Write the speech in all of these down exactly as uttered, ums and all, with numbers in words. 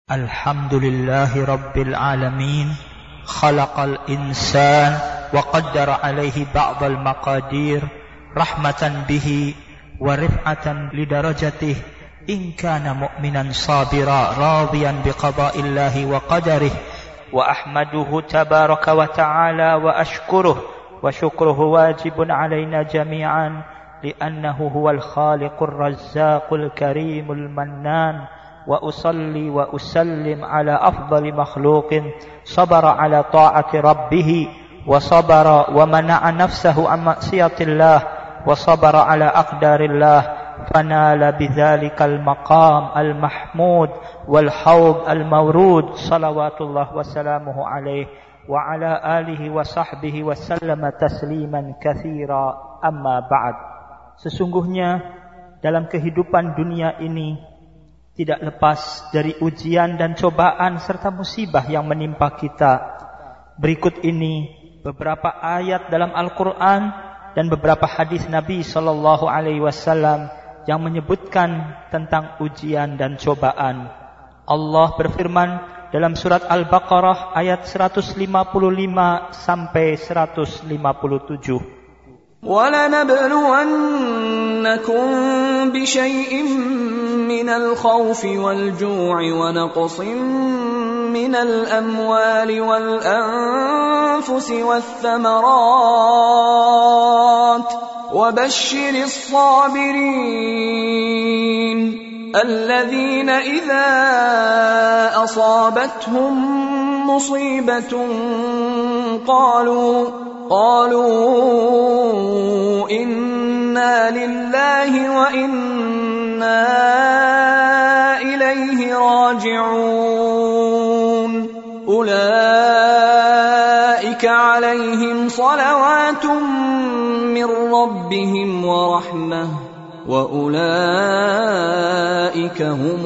Alhamdulillahi Rabbil Alamin. Khalaqal insan wa qaddara alaihi ba'dal maqadir rahmatan bihi wa rif'atan lidarajatih. In kana mu'minan sabira radiyan biqada'illahi wa qadarih. Wa ahmaduhu tabaraka wa ta'ala wa ashkuruh. Wa syukruhu wajibun alaina jami'an li'annahu huwal khaliqur razzaqul karimul mannan. Wa usalli wa usallim ala afdali makhluqin sabara ala ta'ati rabbih wa sabara wa mana'a nafsahu an maksiatillah wa sabara ala aqdarillah fanala bidzalikal maqam al mahmud wal haud al mawrud salawatullah wa salamuhu alaihi wa ala alihi wa sahbihi wa sallama tasliman katsira. Amma ba'd. Sesungguhnya dalam kehidupan dunia ini tidak lepas dari ujian dan cobaan serta musibah yang menimpa kita. Berikut ini beberapa ayat dalam Al-Quran dan beberapa hadis Nabi sallallahu alaihi wasallam yang menyebutkan tentang ujian dan cobaan. Allah berfirman dalam surat Al-Baqarah ayat seratus lima puluh lima sampai seratus lima puluh tujuh. وَلَنَبْلُوَنَّكُمْ بِشَيْءٍ مِّنَ الْخَوْفِ وَالْجُوعِ وَنَقْصٍ مِّنَ الْأَمْوَالِ وَالْأَنفُسِ وَالثَّمَرَاتِ وَبَشِّرِ الصَّابِرِينَ الَّذِينَ إِذَا أَصَابَتْهُم مُّصِيبَةٌ قَالُوا قالوا إنا لله وإنا إليه راجعون أولئك عليهم صلوات من ربهم ورحمة وأولئك هم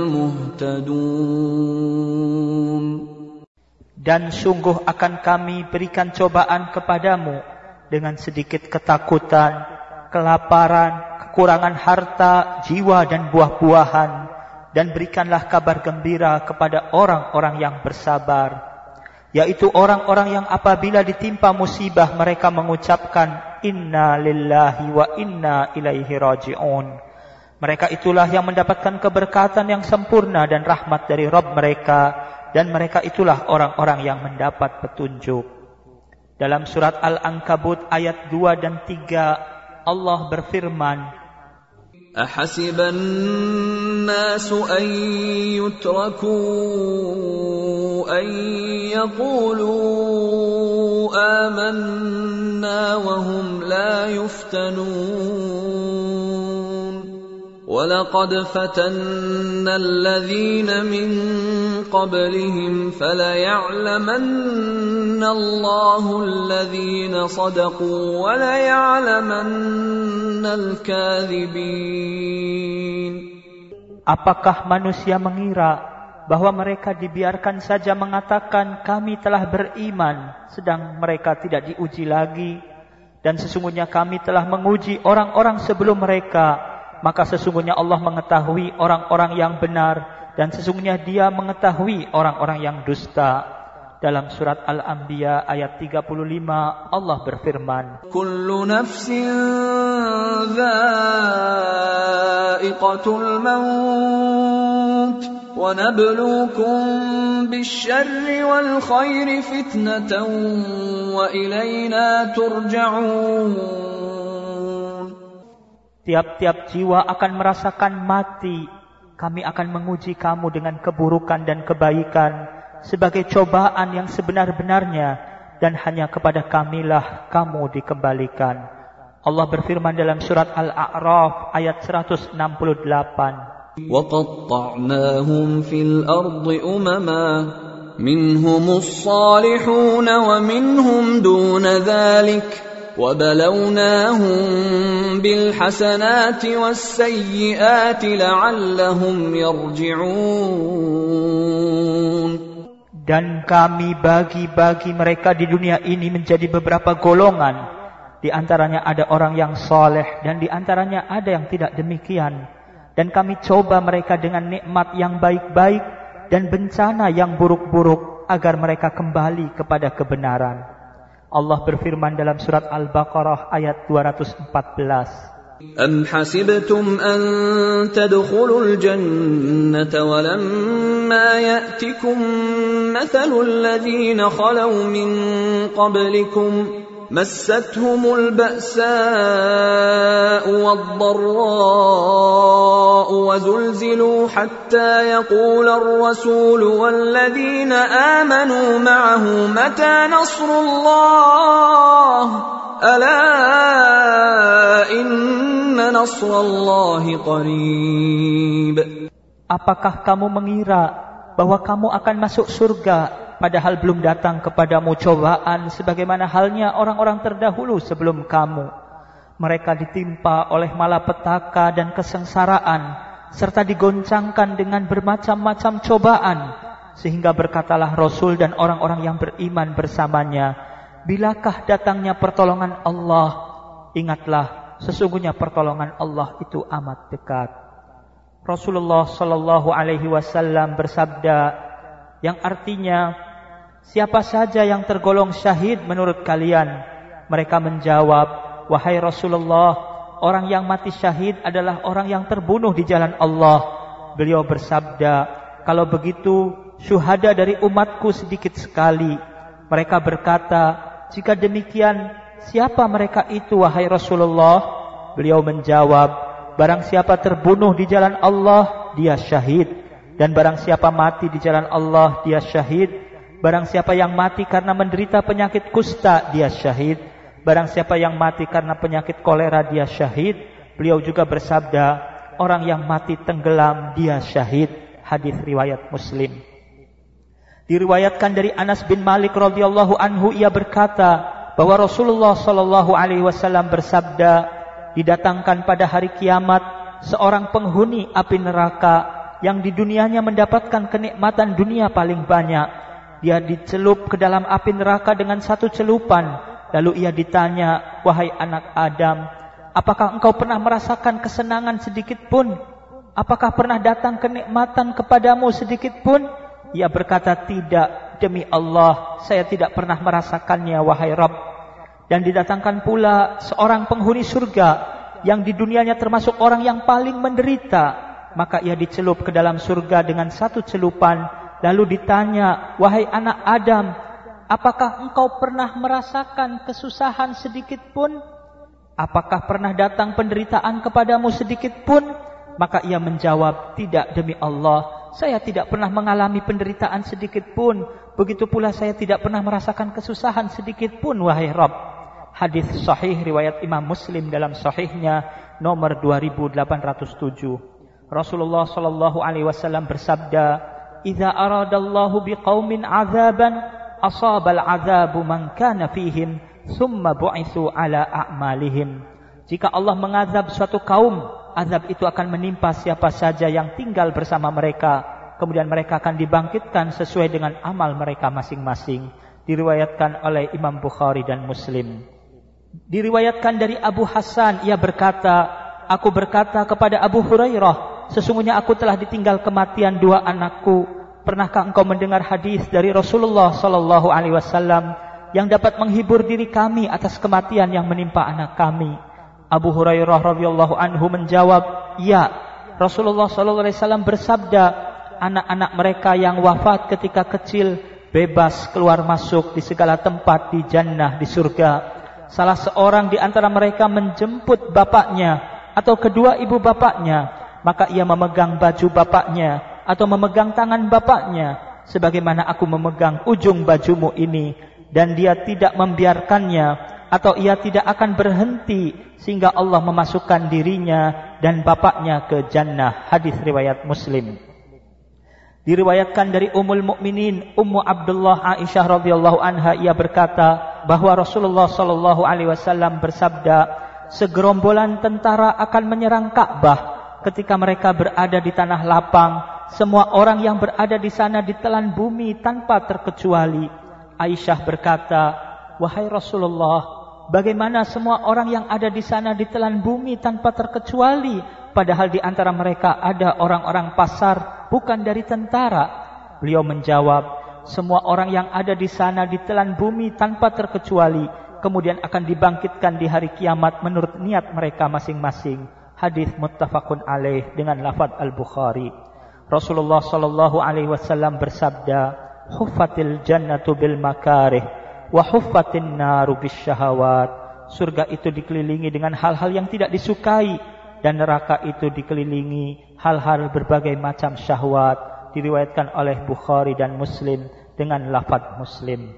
المهتدون. Dan sungguh akan kami berikan cobaan kepadamu dengan sedikit ketakutan, kelaparan, kekurangan harta, jiwa dan buah-buahan. Dan berikanlah kabar gembira kepada orang-orang yang bersabar, yaitu orang-orang yang apabila ditimpa musibah mereka mengucapkan Inna lillahi wa inna ilaihi raji'un. Mereka itulah yang mendapatkan keberkatan yang sempurna dan rahmat dari Rabb mereka. Dan mereka itulah orang-orang yang mendapat petunjuk. Dalam surat Al-Ankabut ayat dua dan tiga Allah berfirman, Ahasiban nasu an yutraku an yaqulu amanna wa hum la yuftanun. وَلَقَدْ فَتَنَّا الَّذِينَ مِنْ قَبْلِهِمْ فَلَيَعْلَمَنَّ اللَّهُ الَّذِينَ صَدَقُوا وَلَيَعْلَمَنَّ الْكَاذِبِينَ. Apakah manusia mengira bahwa mereka dibiarkan saja mengatakan kami telah beriman, sedang mereka tidak diuji lagi? Dan sesungguhnya kami telah menguji orang-orang sebelum mereka. Maka sesungguhnya Allah mengetahui orang-orang yang benar dan sesungguhnya Dia mengetahui orang-orang yang dusta. Dalam surat Al-Anbiya ayat tiga puluh lima Allah berfirman, Kullu nafsin dha'iqatul maut wa nabluukum bisyarri wal khairi fitnatan wa ilayna turja'un. Tiap-tiap jiwa akan merasakan mati. Kami akan menguji kamu dengan keburukan dan kebaikan sebagai cobaan yang sebenar-benarnya, dan hanya kepada kamilah kamu dikembalikan. Allah berfirman dalam surat Al-A'raf ayat seratus enam puluh delapan, وَقَطَّعْنَاهُمْ فِي الْأَرْضِ أُمَمًا مِنْهُمُ الصَّالِحُونَ وَمِنْهُمْ دُونَ ذَلِكَ وَبَلَوْنَاهُمْ بِالْحَسَنَاتِ وَالسَّيِّئَاتِ لَعَلَّهُمْ يَرْجِعُونَ. Dan kami bagi-bagi mereka di dunia ini menjadi beberapa golongan. Di antaranya ada orang yang soleh dan di antaranya ada yang tidak demikian. Dan kami coba mereka dengan nikmat yang baik-baik dan bencana yang buruk-buruk agar mereka kembali kepada kebenaran. Allah berfirman dalam surat Al-Baqarah ayat dua ratus empat belas. أَمْ حَسِبْتُمْ أَن تَدْخُلُوا الْجَنَّةَ وَلَمَّا يَأْتِكُم مَّثَلُ الَّذِينَ خَلَوْا مِن قَبْلِكُمْ مَسَّتْهُمُ الْبَأْسَاءُ وَالضَّرَّاءُ وَزُلْزِلُوا حَتَّى يَقُولَ الرَّسُولُ وَالَّذِينَ آمَنُوا مَعَهُ مَتَى نَصْرُ اللَّهِ أَلَا إِنَّ نَصْرَ اللَّهِ قَرِيبٌ. Apakah kamu mengira bahwa kamu akan masuk surga padahal belum datang kepadamu cobaan sebagaimana halnya orang-orang terdahulu sebelum kamu? Mereka ditimpa oleh malapetaka dan kesengsaraan serta digoncangkan dengan bermacam-macam cobaan, sehingga berkatalah Rasul dan orang-orang yang beriman bersamanya, bilakah datangnya pertolongan Allah? Ingatlah, sesungguhnya pertolongan Allah itu amat dekat. Rasulullah sallallahu alaihi wasallam bersabda, yang artinya, siapa saja yang tergolong syahid menurut kalian? Mereka menjawab, wahai Rasulullah, orang yang mati syahid adalah orang yang terbunuh di jalan Allah. Beliau bersabda, kalau begitu, syuhada dari umatku sedikit sekali. Mereka berkata, jika demikian, siapa mereka itu wahai Rasulullah? Beliau menjawab, barang siapa terbunuh di jalan Allah, dia syahid. Dan barang siapa mati di jalan Allah, dia syahid. Barang siapa yang mati karena menderita penyakit kusta, dia syahid. Barang siapa yang mati karena penyakit kolera, dia syahid. Beliau juga bersabda, orang yang mati tenggelam, dia syahid. Hadis riwayat Muslim. Diriwayatkan dari Anas bin Malik radhiyallahu anhu, ia berkata bahwa Rasulullah sallallahu alaihi wasallam bersabda, didatangkan pada hari kiamat seorang penghuni api neraka yang di dunianya mendapatkan kenikmatan dunia paling banyak. Dia dicelup ke dalam api neraka dengan satu celupan. Lalu ia ditanya, wahai anak Adam, apakah engkau pernah merasakan kesenangan sedikit pun? Apakah pernah datang kenikmatan kepadamu sedikit pun? Ia berkata, tidak, demi Allah, saya tidak pernah merasakannya, wahai Rabb. Dan didatangkan pula seorang penghuni surga yang di dunianya termasuk orang yang paling menderita. Maka ia dicelup ke dalam surga dengan satu celupan. Lalu ditanya, wahai anak Adam, apakah engkau pernah merasakan kesusahan sedikit pun? Apakah pernah datang penderitaan kepadamu sedikit pun? Maka ia menjawab, tidak, demi Allah, saya tidak pernah mengalami penderitaan sedikit pun. Begitu pula saya tidak pernah merasakan kesusahan sedikit pun, wahai Rabb. Hadis sahih riwayat Imam Muslim dalam sahihnya nomor dua ribu delapan ratus tujuh. Rasulullah sallallahu alaihi wasallam bersabda, "Idza aradallahu biqaumin 'adzaban, asabal 'adzabu man kana fihim, tsumma bu'itsu 'ala a'malihim." Jika Allah mengazab suatu kaum, azab itu akan menimpa siapa saja yang tinggal bersama mereka. Kemudian mereka akan dibangkitkan sesuai dengan amal mereka masing-masing. Diriwayatkan oleh Imam Bukhari dan Muslim. Diriwayatkan dari Abu Hasan, ia berkata, aku berkata kepada Abu Hurairah, sesungguhnya aku telah ditinggal kematian dua anakku. Pernahkah engkau mendengar hadis dari Rasulullah sallallahu alaihi wasallam yang dapat menghibur diri kami atas kematian yang menimpa anak kami? Abu Hurairah radhiyallahu anhu menjawab, ya. Rasulullah sallallahu alaihi wasallam bersabda, anak-anak mereka yang wafat ketika kecil bebas keluar masuk di segala tempat di jannah, di surga. Salah seorang di antara mereka menjemput bapaknya atau kedua ibu bapaknya, maka ia memegang baju bapaknya atau memegang tangan bapaknya sebagaimana aku memegang ujung bajumu ini, dan dia tidak membiarkannya atau ia tidak akan berhenti sehingga Allah memasukkan dirinya dan bapaknya ke jannah. Hadis riwayat Muslim. Diriwayatkan dari Ummul Mukminin Ummu Abdullah Aisyah radhiyallahu anha, ia berkata bahwa Rasulullah sallallahu alaihi wasallam bersabda, segerombolan tentara akan menyerang Ka'bah. Ketika mereka berada di tanah lapang, semua orang yang berada di sana ditelan bumi tanpa terkecuali. Aisyah berkata, wahai Rasulullah, bagaimana semua orang yang ada di sana ditelan bumi tanpa terkecuali, padahal di antara mereka ada orang-orang pasar bukan dari tentara? Beliau menjawab, semua orang yang ada di sana ditelan bumi tanpa terkecuali, kemudian akan dibangkitkan di hari kiamat menurut niat mereka masing-masing. Hadis muttafaqun alaih dengan lafaz Al-Bukhari. Rasulullah sallallahu alaihi wasallam bersabda, "Huffatil jannatu bil makarih wa huffatin naru bis syahawat." Surga itu dikelilingi dengan hal-hal yang tidak disukai, dan neraka itu dikelilingi hal-hal berbagai macam syahwat. Diriwayatkan oleh Bukhari dan Muslim dengan lafaz Muslim.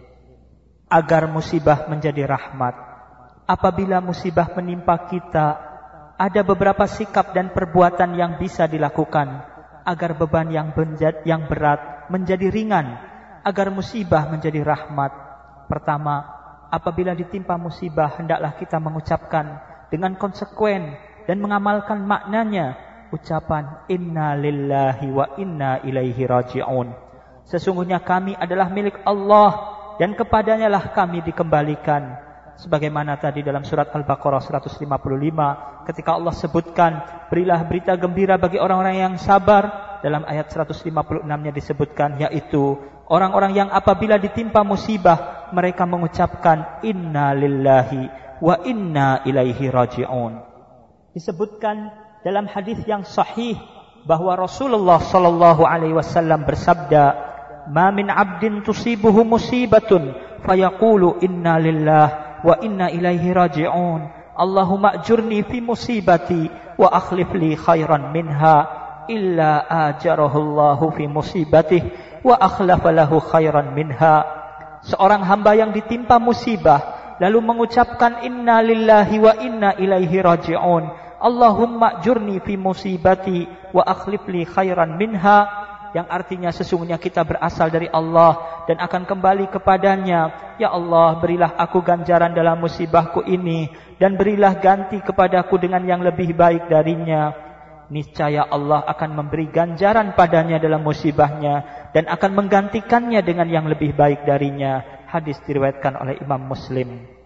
Agar musibah menjadi rahmat, apabila musibah menimpa kita, ada beberapa sikap dan perbuatan yang bisa dilakukan agar beban yang yang berat menjadi ringan, agar musibah menjadi rahmat. Pertama, apabila ditimpa musibah, hendaklah kita mengucapkan dengan konsekuen dan mengamalkan maknanya ucapan inna lillahi wa inna ilaihi raji'un. Sesungguhnya kami adalah milik Allah dan kepadanya lah kami dikembalikan. Sebagaimana tadi dalam surat Al-Baqarah seratus lima puluh lima ketika Allah sebutkan, berilah berita gembira bagi orang-orang yang sabar. Dalam ayat seratus lima puluh enam-nya disebutkan, yaitu orang-orang yang apabila ditimpa musibah mereka mengucapkan inna lillahi wa inna ilaihi raji'un. Disebutkan dalam hadis yang sahih bahwa Rasulullah sallallahu alaihi wasallam bersabda, "Ma min 'abdin tusibuhu musibatun fayaqulu inna lillahi wa inna ilaihi raji'un. Allahumma ajurni fi musibati wa akhlif li khairan minha illa ajarahu Allahu fi musibatihi wa akhlafa lahu khairan minha." Seorang hamba yang ditimpa musibah lalu mengucapkan inna lillahi wa inna ilaihi raji'un, Allahumma jurni fi musibati wa akhlif li khairan minha, yang artinya sesungguhnya kita berasal dari Allah dan akan kembali kepadanya. Ya Allah, berilah aku ganjaran dalam musibahku ini dan berilah ganti kepadaku dengan yang lebih baik darinya. Niscaya Allah akan memberi ganjaran padanya dalam musibahnya dan akan menggantikannya dengan yang lebih baik darinya. Hadis diriwayatkan oleh Imam Muslim.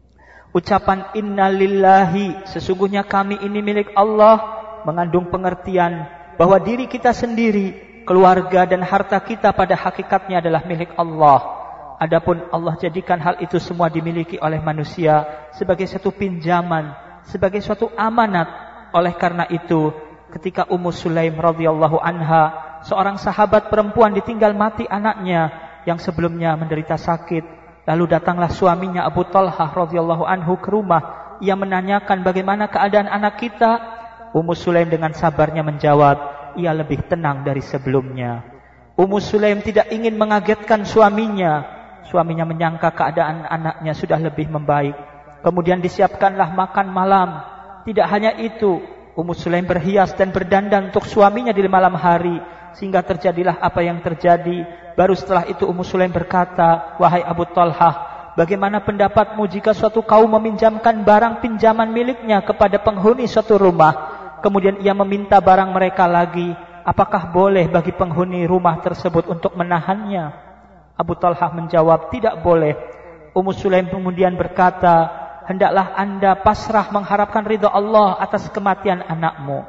Ucapan inna lillahi, sesungguhnya kami ini milik Allah, mengandung pengertian bahwa diri kita sendiri, keluarga dan harta kita pada hakikatnya adalah milik Allah. Adapun Allah jadikan hal itu semua dimiliki oleh manusia sebagai satu pinjaman, sebagai suatu amanat. Oleh karena itu, ketika Ummu Sulaim radhiyallahu anha, seorang sahabat perempuan, ditinggal mati anaknya yang sebelumnya menderita sakit, lalu datanglah suaminya Abu Talhah radhiyallahu anhu ke rumah. Ia menanyakan bagaimana keadaan anak kita. Ummu Sulaim dengan sabarnya menjawab, ia lebih tenang dari sebelumnya. Ummu Sulaim tidak ingin mengagetkan suaminya. Suaminya menyangka keadaan anaknya sudah lebih membaik. Kemudian disiapkanlah makan malam. Tidak hanya itu, Ummu Sulaim berhias dan berdandan untuk suaminya di malam hari, sehingga terjadilah apa yang terjadi. Baru setelah itu Ummu Sulaim berkata, "Wahai Abu Talhah, bagaimana pendapatmu jika suatu kaum meminjamkan barang pinjaman miliknya kepada penghuni suatu rumah, kemudian ia meminta barang mereka lagi, apakah boleh bagi penghuni rumah tersebut untuk menahannya?" Abu Talhah menjawab, "Tidak boleh." Ummu Sulaim kemudian berkata, "Hendaklah Anda pasrah mengharapkan ridha Allah atas kematian anakmu."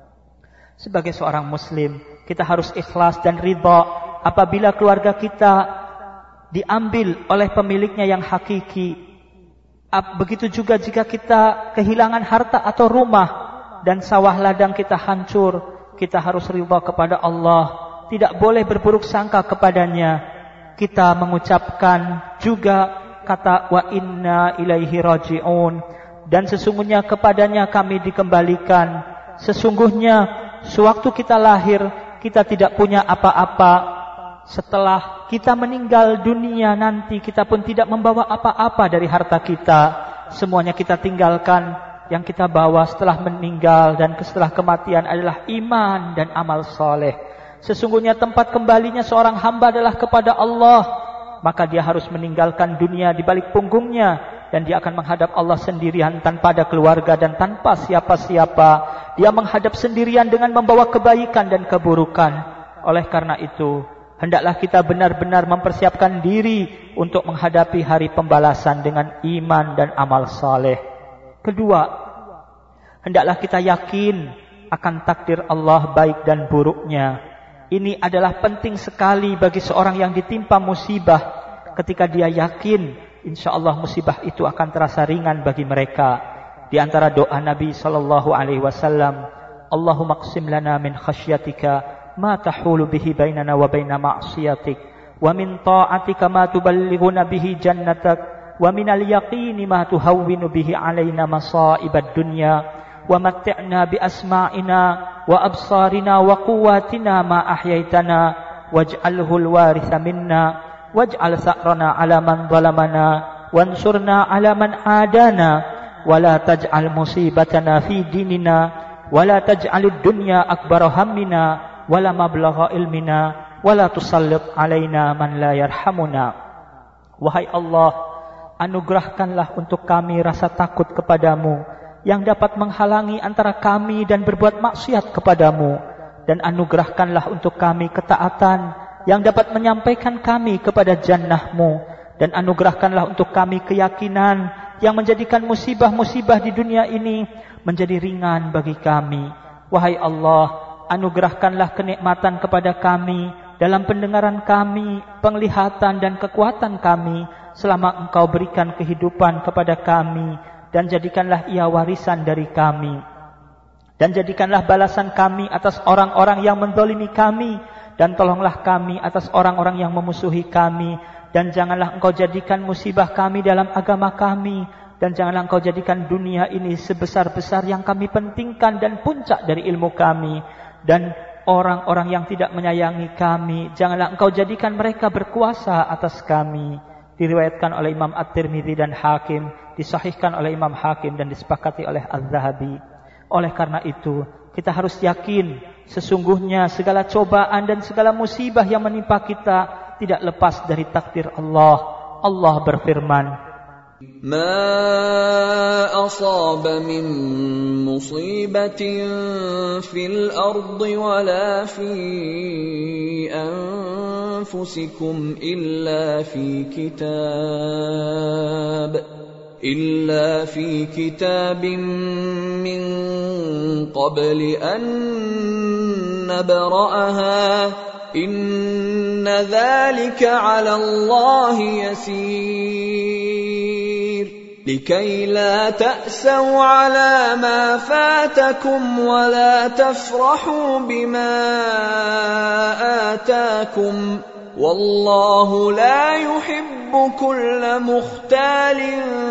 Sebagai seorang muslim, kita harus ikhlas dan ridha apabila keluarga kita diambil oleh pemiliknya yang hakiki. Begitu juga jika kita kehilangan harta atau rumah dan sawah ladang kita hancur, kita harus ridha kepada Allah, tidak boleh berburuk sangka kepadanya. Kita mengucapkan juga kata wa inna ilaihi raji'un, dan sesungguhnya kepadanya kami dikembalikan. Sesungguhnya sewaktu kita lahir kita tidak punya apa-apa. Setelah kita meninggal dunia nanti kita pun tidak membawa apa-apa dari harta kita. Semuanya kita tinggalkan. Yang kita bawa setelah meninggal dan setelah kematian adalah iman dan amal soleh. Sesungguhnya tempat kembalinya seorang hamba adalah kepada Allah. Maka dia harus meninggalkan dunia di balik punggungnya, dan dia akan menghadap Allah sendirian tanpa ada keluarga dan tanpa siapa-siapa. Dia menghadap sendirian dengan membawa kebaikan dan keburukan. Oleh karena itu, hendaklah kita benar-benar mempersiapkan diri untuk menghadapi hari pembalasan dengan iman dan amal saleh. Kedua, hendaklah kita yakin akan takdir Allah baik dan buruknya. Ini adalah penting sekali bagi seorang yang ditimpa musibah. Ketika dia yakin, insya Allah musibah itu akan terasa ringan bagi mereka. Di antara doa Nabi sallallahu alaihi wasallam, Allahumma qsim lana min khasyatika ma tahulu bihi bainana wa baina ma'siyatik, wa min ta'atika ma tuballighuna bihi jannatak, wa minal yaqini ma tuhawwinu bihi alaina masa'ibad dunya, wa matti'na bi asma'ina wa absarina wa quwwatina ma ahyaitana, waj'alhu al-waritha minna, waj'al sa'rana 'ala man zalamana, wansurna 'ala man adana, wa la taj'al musibatana fi dinina, wa la taj'alid dunya akbara hammina, wa la mablagha ilmina, wa la tusallit 'alaina man la yarhamuna. Wahai Allah, anugerahkanlah untuk kami rasa takut kepadamu yang dapat menghalangi antara kami dan berbuat maksiat kepadamu, dan anugerahkanlah untuk kami ketaatan yang dapat menyampaikan kami kepada jannah-Mu, dan anugerahkanlah untuk kami keyakinan yang menjadikan musibah-musibah di dunia ini menjadi ringan bagi kami. Wahai Allah, anugerahkanlah kenikmatan kepada kami dalam pendengaran kami, penglihatan dan kekuatan kami selama Engkau berikan kehidupan kepada kami, dan jadikanlah ia warisan dari kami, dan jadikanlah balasan kami atas orang-orang yang menzalimi kami, dan tolonglah kami atas orang-orang yang memusuhi kami, dan janganlah Engkau jadikan musibah kami dalam agama kami, dan janganlah Engkau jadikan dunia ini sebesar-besar yang kami pentingkan dan puncak dari ilmu kami, dan orang-orang yang tidak menyayangi kami, janganlah Engkau jadikan mereka berkuasa atas kami. Diriwayatkan oleh Imam At-Tirmidzi dan Hakim, disahihkan oleh Imam Hakim dan disepakati oleh Az-Zahabi. Oleh karena itu, kita harus yakin sesungguhnya segala cobaan dan segala musibah yang menimpa kita tidak lepas dari takdir Allah. Allah berfirman, Ma asaba min musibatin fil ardi wala fi anfusikum illa fi kitab إلا في كتاب من قبل أن نبرأها إن ذلك على الله يسير لكي لا تأسوا على ما فاتكم ولا تفرحوا بما آتاكم والله لا يحب كل مختال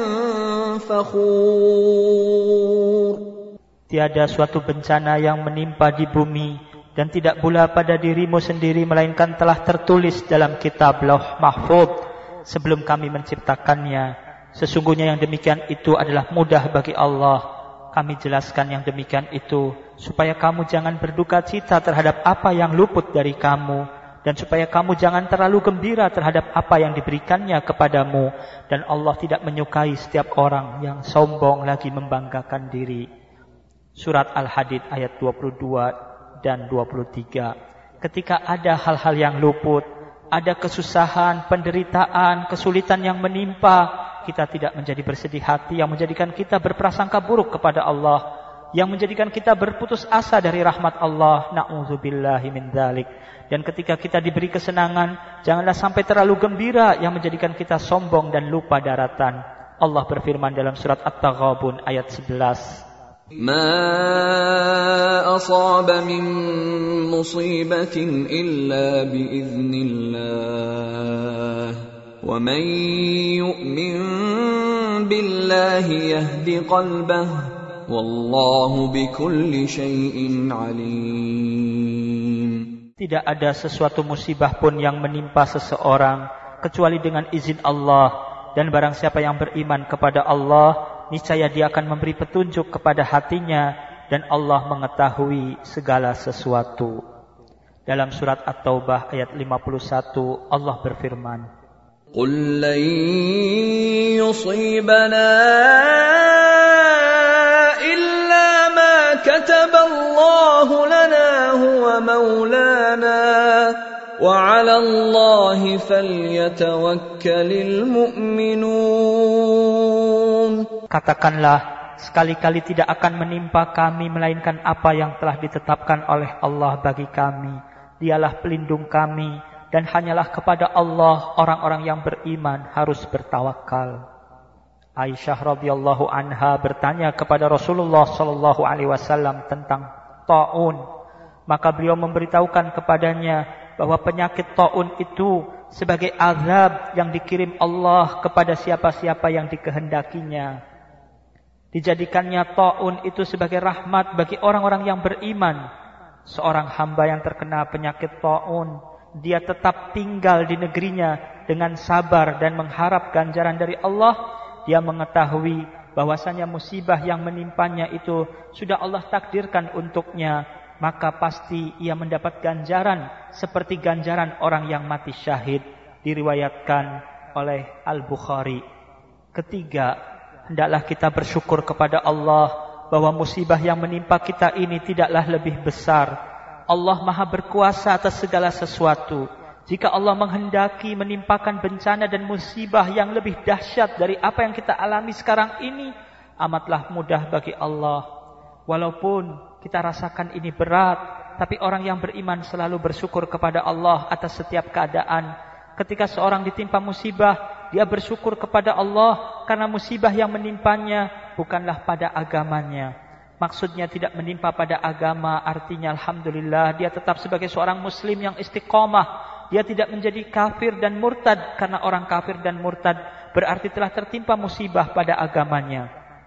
فخور. Tiada suatu bencana yang menimpa di bumi dan tidak pula pada dirimu sendiri melainkan telah tertulis dalam kitab Lauh Mahfuz sebelum kami menciptakannya. Sesungguhnya yang demikian itu adalah mudah bagi Allah. Kami jelaskan yang demikian itu supaya kamu jangan berduka cita terhadap apa yang luput dari kamu, dan supaya kamu jangan terlalu gembira terhadap apa yang diberikannya kepadamu, dan Allah tidak menyukai setiap orang yang sombong lagi membanggakan diri. Surat Al-Hadid ayat dua puluh dua dan dua puluh tiga. Ketika ada hal-hal yang luput, ada kesusahan, penderitaan, kesulitan yang menimpa, kita tidak menjadi bersedih hati yang menjadikan kita berprasangka buruk kepada Allah, yang menjadikan kita berputus asa dari rahmat Allah. Na'udzubillahi min dzalik. Dan ketika kita diberi kesenangan, janganlah sampai terlalu gembira yang menjadikan kita sombong dan lupa daratan. Allah berfirman dalam surat At-Taghabun ayat sebelas. Ma asaba min musibatin illa biiznillah. Wa man yu'min billahi yahdi qalbah. Wallahu bikulli syai'in alim. Tidak ada sesuatu musibah pun yang menimpa seseorang kecuali dengan izin Allah, dan barang siapa yang beriman kepada Allah, niscaya dia akan memberi petunjuk kepada hatinya, dan Allah mengetahui segala sesuatu. Dalam surat At-Taubah ayat lima puluh satu Allah berfirman, Qul lan yusibana illa ma kataballahu lana huwa maulana wa 'ala Allahi falyatawakkalul mu'minun. Katakanlah, sekali-kali tidak akan menimpa kami melainkan apa yang telah ditetapkan oleh Allah bagi kami, Dialah pelindung kami, dan hanyalah kepada Allah orang-orang yang beriman harus bertawakal. Aisyah radhiyallahu anha bertanya kepada Rasulullah sallallahu alaihi wasallam tentang taun. Maka beliau memberitahukan kepadanya bahwa penyakit taun itu sebagai azab yang dikirim Allah kepada siapa-siapa yang dikehendakinya. Dijadikannya taun itu sebagai rahmat bagi orang-orang yang beriman. Seorang hamba yang terkena penyakit taun, dia tetap tinggal di negerinya dengan sabar dan mengharap ganjaran dari Allah. Dia mengetahui bahwasanya musibah yang menimpanya itu sudah Allah takdirkan untuknya, maka pasti ia mendapat ganjaran seperti ganjaran orang yang mati syahid. Diriwayatkan oleh Al-Bukhari. Ketiga, hendaklah kita bersyukur kepada Allah bahwa musibah yang menimpa kita ini tidaklah lebih besar. Allah Maha berkuasa atas segala sesuatu. Jika Allah menghendaki menimpakan bencana dan musibah yang lebih dahsyat dari apa yang kita alami sekarang ini, amatlah mudah bagi Allah. Walaupun kita rasakan ini berat, tapi orang yang beriman selalu bersyukur kepada Allah atas setiap keadaan. Ketika seorang ditimpa musibah, dia bersyukur kepada Allah karena musibah yang menimpanya bukanlah pada agamanya. Maksudnya tidak menimpa pada agama, artinya alhamdulillah dia tetap sebagai seorang muslim yang istiqomah. Dia tidak menjadi kafir dan murtad, karena orang kafir dan murtad berarti telah tertimpa musibah pada agamanya.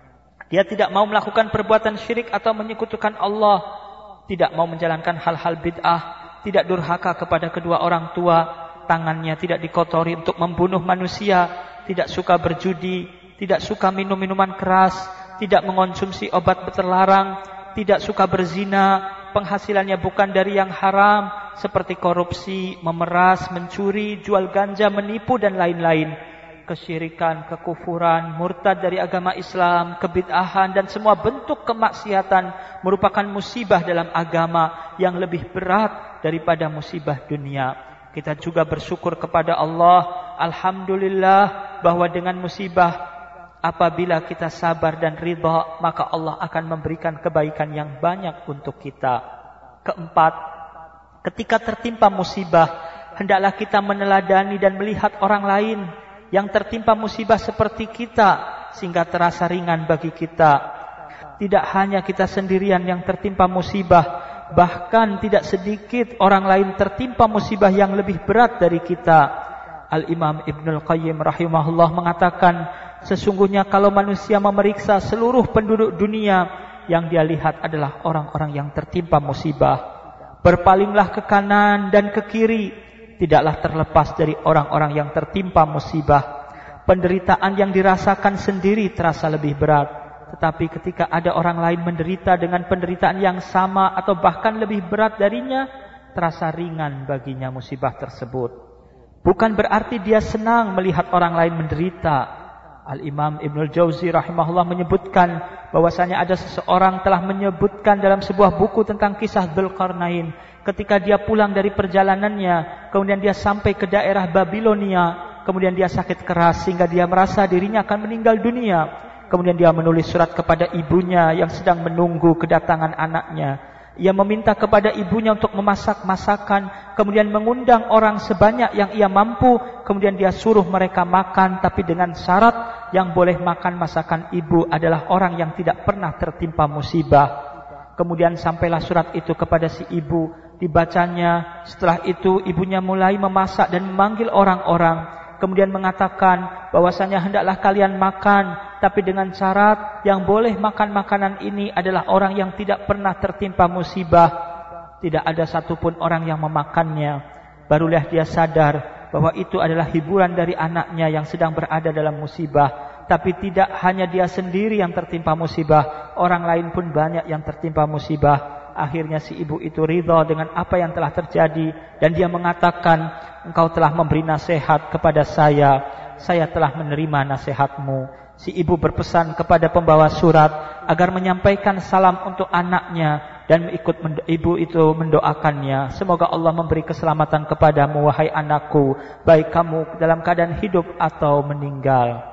Dia tidak mau melakukan perbuatan syirik atau menyekutukan Allah, tidak mau menjalankan hal-hal bid'ah, tidak durhaka kepada kedua orang tua, tangannya tidak dikotori untuk membunuh manusia, tidak suka berjudi, tidak suka minum minuman keras, tidak mengonsumsi obat terlarang, tidak suka berzina, penghasilannya bukan dari yang haram seperti korupsi, memeras, mencuri, jual ganja, menipu dan lain-lain. Kesyirikan, kekufuran, murtad dari agama Islam, kebid'ahan dan semua bentuk kemaksiatan merupakan musibah dalam agama yang lebih berat daripada musibah dunia. Kita juga bersyukur kepada Allah, alhamdulillah, bahwa dengan musibah apabila kita sabar dan ridha, maka Allah akan memberikan kebaikan yang banyak untuk kita. Keempat, ketika tertimpa musibah, hendaklah kita meneladani dan melihat orang lain yang tertimpa musibah seperti kita, sehingga terasa ringan bagi kita. Tidak hanya kita sendirian yang tertimpa musibah, bahkan tidak sedikit orang lain tertimpa musibah yang lebih berat dari kita. Al-Imam Ibnul Qayyim rahimahullah mengatakan, sesungguhnya kalau manusia memeriksa seluruh penduduk dunia, yang dia lihat adalah orang-orang yang tertimpa musibah. Berpalinglah ke kanan dan ke kiri, tidaklah terlepas dari orang-orang yang tertimpa musibah. Penderitaan yang dirasakan sendiri terasa lebih berat, tetapi ketika ada orang lain menderita dengan penderitaan yang sama atau bahkan lebih berat darinya, terasa ringan baginya musibah tersebut. Bukan berarti dia senang melihat orang lain menderita. Al-Imam Ibnul Jauzi rahimahullah menyebutkan bahwasanya ada seseorang telah menyebutkan dalam sebuah buku tentang kisah Dzulqarnain. Ketika dia pulang dari perjalanannya, kemudian dia sampai ke daerah Babilonia, kemudian dia sakit keras sehingga dia merasa dirinya akan meninggal dunia. Kemudian dia menulis surat kepada ibunya yang sedang menunggu kedatangan anaknya. Ia meminta kepada ibunya untuk memasak masakan, kemudian mengundang orang sebanyak yang ia mampu, kemudian dia suruh mereka makan, tapi dengan syarat yang boleh makan masakan ibu adalah orang yang tidak pernah tertimpa musibah. Kemudian sampailah surat itu kepada si ibu, dibacanya. Setelah itu ibunya mulai memasak dan memanggil orang-orang, kemudian mengatakan bahwasanya hendaklah kalian makan, tapi dengan syarat yang boleh makan makanan ini adalah orang yang tidak pernah tertimpa musibah. Tidak ada satupun orang yang memakannya. Barulah dia sadar bahwa itu adalah hiburan dari anaknya yang sedang berada dalam musibah. Tapi tidak hanya dia sendiri yang tertimpa musibah, orang lain pun banyak yang tertimpa musibah. Akhirnya si ibu itu ridha dengan apa yang telah terjadi, dan dia mengatakan, engkau telah memberi nasihat kepada saya, saya telah menerima nasihatmu. Si ibu berpesan kepada pembawa surat agar menyampaikan salam untuk anaknya, dan ikut ibu itu mendoakannya. Semoga Allah memberi keselamatan kepadamu, wahai anakku, baik kamu dalam keadaan hidup atau meninggal.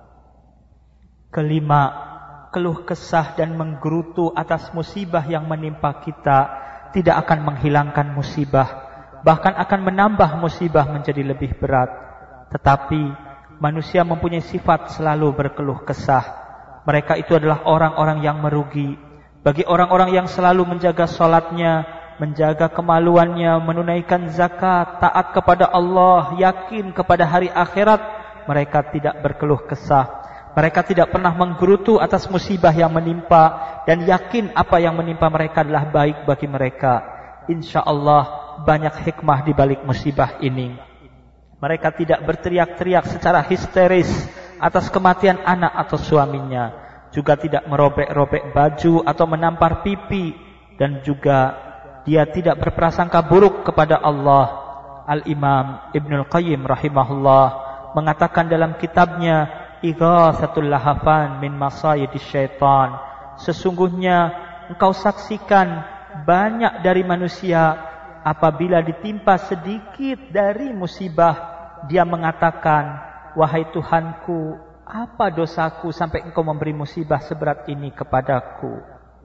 Kelima, keluh kesah dan menggerutu atas musibah yang menimpa kita tidak akan menghilangkan musibah. bahkan akan menambah musibah menjadi lebih berat. Tetapi manusia mempunyai sifat selalu berkeluh kesah. Mereka itu adalah orang-orang yang merugi. Bagi orang-orang yang selalu menjaga salatnya, menjaga kemaluannya, menunaikan zakat, taat kepada Allah, yakin kepada hari akhirat, mereka tidak berkeluh kesah. Mereka tidak pernah menggerutu atas musibah yang menimpa dan yakin apa yang menimpa mereka adalah baik bagi mereka. Insya Allah banyak hikmah di balik musibah ini. Mereka tidak berteriak-teriak secara histeris atas kematian anak atau suaminya, juga tidak merobek-robek baju atau menampar pipi, dan juga dia tidak berprasangka buruk kepada Allah. Al-Imam Ibnul Qayyim rahimahullah mengatakan dalam kitabnya Ighatsatul Lahafan min Masayidis Syaitan, sesungguhnya engkau saksikan banyak dari manusia apabila ditimpa sedikit dari musibah, dia mengatakan, wahai Tuhanku, apa dosaku sampai engkau memberi musibah seberat ini kepadaku.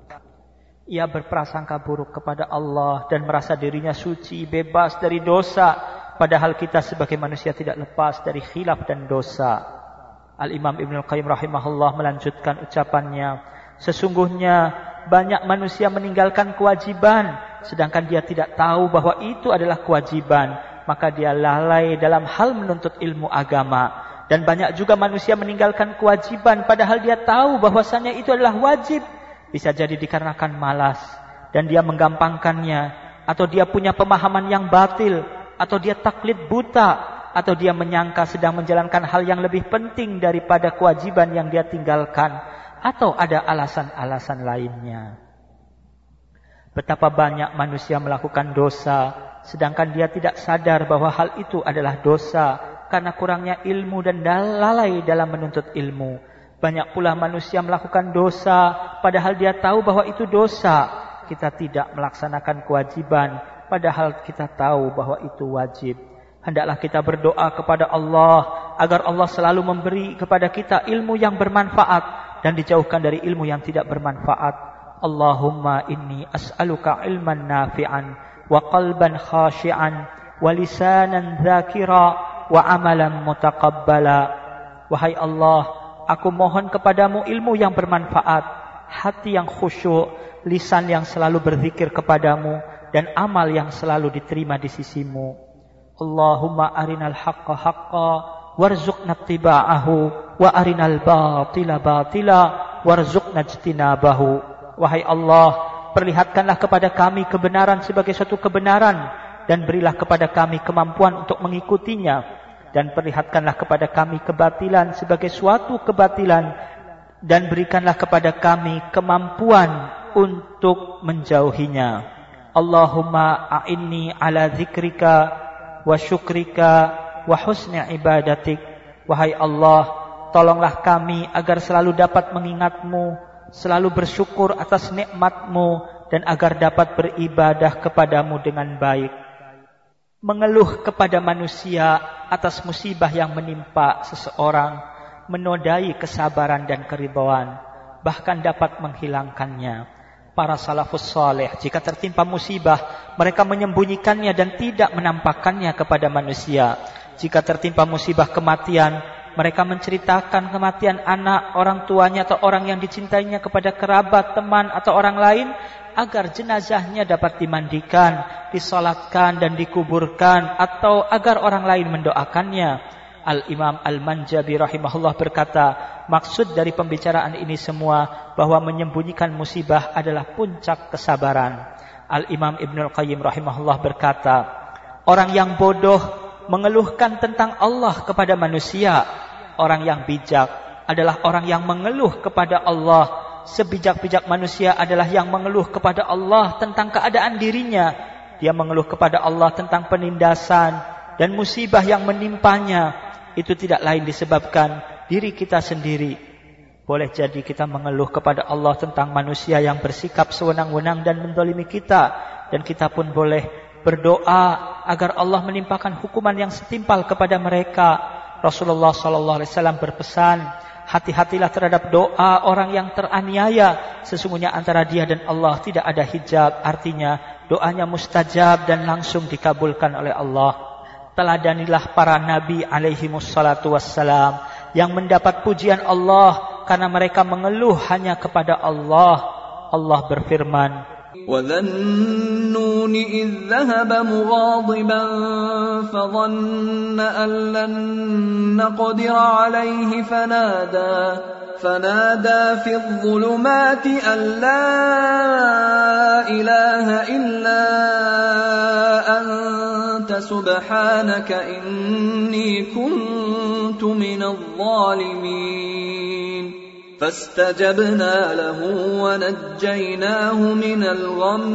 Ia berprasangka buruk kepada Allah dan merasa dirinya suci, bebas dari dosa, padahal kita sebagai manusia tidak lepas dari khilaf dan dosa. Al-Imam Ibnul Qayyim rahimahullah melanjutkan ucapannya, sesungguhnya banyak manusia meninggalkan kewajiban, sedangkan dia tidak tahu bahwa itu adalah kewajiban, maka dia lalai dalam hal menuntut ilmu agama. Dan banyak juga manusia meninggalkan kewajiban, padahal dia tahu bahwasanya itu adalah wajib. Bisa jadi dikarenakan malas, dan dia menggampangkannya, atau dia punya pemahaman yang batil, atau dia taklid buta, atau dia menyangka sedang menjalankan hal yang lebih penting daripada kewajiban yang dia tinggalkan, atau ada alasan-alasan lainnya. Betapa banyak manusia melakukan dosa, sedangkan dia tidak sadar bahwa hal itu adalah dosa, karena kurangnya ilmu dan lalai dalam menuntut ilmu. Banyak pula manusia melakukan dosa, padahal dia tahu bahwa itu dosa. Kita tidak melaksanakan kewajiban, padahal kita tahu bahwa itu wajib. Hendaklah kita berdoa kepada Allah agar Allah selalu memberi kepada kita ilmu yang bermanfaat dan dijauhkan dari ilmu yang tidak bermanfaat. Allahumma inni as'aluka ilman nafi'an wa qalban khashi'an wa lisanan dzakira wa amalan mutaqabbala. Wahai Allah, aku mohon kepadamu ilmu yang bermanfaat, hati yang khusyuk, lisan yang selalu berzikir kepadamu, dan amal yang selalu diterima di sisimu. Allahumma arinal haqqa haqqa warzuqna ittiba'ahu wa arinal batila batila warzuqna ijtinabahu. Wahai Allah, perlihatkanlah kepada kami kebenaran sebagai suatu kebenaran dan berilah kepada kami kemampuan untuk mengikutinya, dan perlihatkanlah kepada kami kebatilan sebagai suatu kebatilan dan berikanlah kepada kami kemampuan untuk menjauhinya. Allahumma a'inni ala zikrika wa syukrika wa husni ibadatik. Wahai Allah, tolonglah kami agar selalu dapat mengingatmu, selalu bersyukur atas nikmatmu, dan agar dapat beribadah kepadamu dengan baik. Mengeluh kepada manusia atas musibah yang menimpa seseorang menodai kesabaran dan keridhaan, bahkan dapat menghilangkannya. Para salafus saleh jika tertimpa musibah, mereka menyembunyikannya dan tidak menampakkannya kepada manusia. Jika tertimpa musibah kematian, mereka menceritakan kematian anak, orang tuanya atau orang yang dicintainya kepada kerabat, teman atau orang lain, agar jenazahnya dapat dimandikan, disolatkan dan dikuburkan, atau agar orang lain mendoakannya. Al-Imam Al-Manjabi rahimahullah berkata, maksud dari pembicaraan ini semua bahwa menyembunyikan musibah adalah puncak kesabaran. Al-Imam Ibnul Qayyim rahimahullah berkata, orang yang bodoh mengeluhkan tentang Allah kepada manusia. Orang yang bijak adalah orang yang mengeluh kepada Allah. Sebijak-bijak manusia adalah yang mengeluh kepada Allah tentang keadaan dirinya. Dia mengeluh kepada Allah tentang penindasan dan musibah yang menimpanya. Itu tidak lain disebabkan diri kita sendiri. Boleh jadi kita mengeluh kepada Allah tentang manusia yang bersikap sewenang-wenang dan mendolimi kita. Dan kita pun boleh berdoa agar Allah menimpakan hukuman yang setimpal kepada mereka. Rasulullah sallallahu alaihi wasallam berpesan, hati-hatilah terhadap doa orang yang teraniaya. Sesungguhnya antara dia dan Allah tidak ada hijab. Artinya doanya mustajab dan langsung dikabulkan oleh Allah. Teladanilah para nabi alaihimussalatu wassalam yang mendapat pujian Allah karena mereka mengeluh hanya kepada Allah. Allah berfirman, وَذَا النُّونِ إِذ ذَهَبَ مُغَاضِبًا فَظَنَّ أَن لَّن نَّقْدِرَ عَلَيْهِ فَنَادَى فَنَادَى فِي الظُّلُمَاتِ أَن لَّا إِلَٰهَ إِلَّا أَنتَ سُبْحَانَكَ إِنِّي كُنتُ مِنَ الظَّالِمِينَ فاستجبنا له ونجيناه من الغم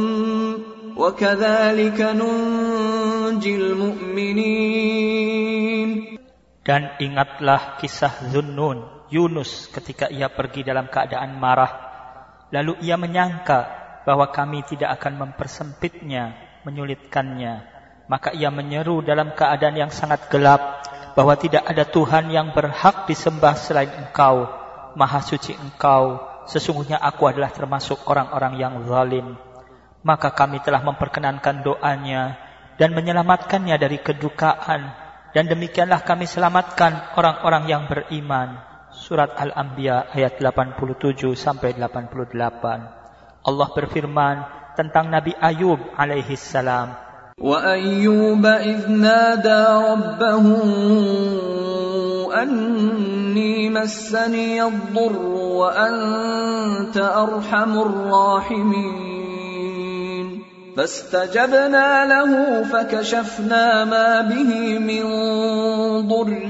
وكذلك ننجي المؤمنين. Dan ingatlah kisah Zunnun, Yunus ketika ia pergi dalam keadaan marah. Lalu ia menyangka bahwa kami tidak akan mempersempitnya, menyulitkannya. Maka ia menyeru dalam keadaan yang sangat gelap bahwa tidak ada Tuhan yang berhak disembah selain Engkau. Maha suci Engkau, sesungguhnya aku adalah termasuk orang-orang yang zalim. Maka kami telah memperkenankan doanya dan menyelamatkannya dari kedukaan. Dan demikianlah kami selamatkan orang-orang yang beriman. Surat Al-Anbiya ayat delapan puluh tujuh sampai delapan puluh delapan. Allah berfirman tentang Nabi Ayub alaihi salam. Wa Ayyub idh nada rabbahu أني مسني الضر وأنت أرحم الراحمين فاستجبنا له فكشفنا ما به من ضر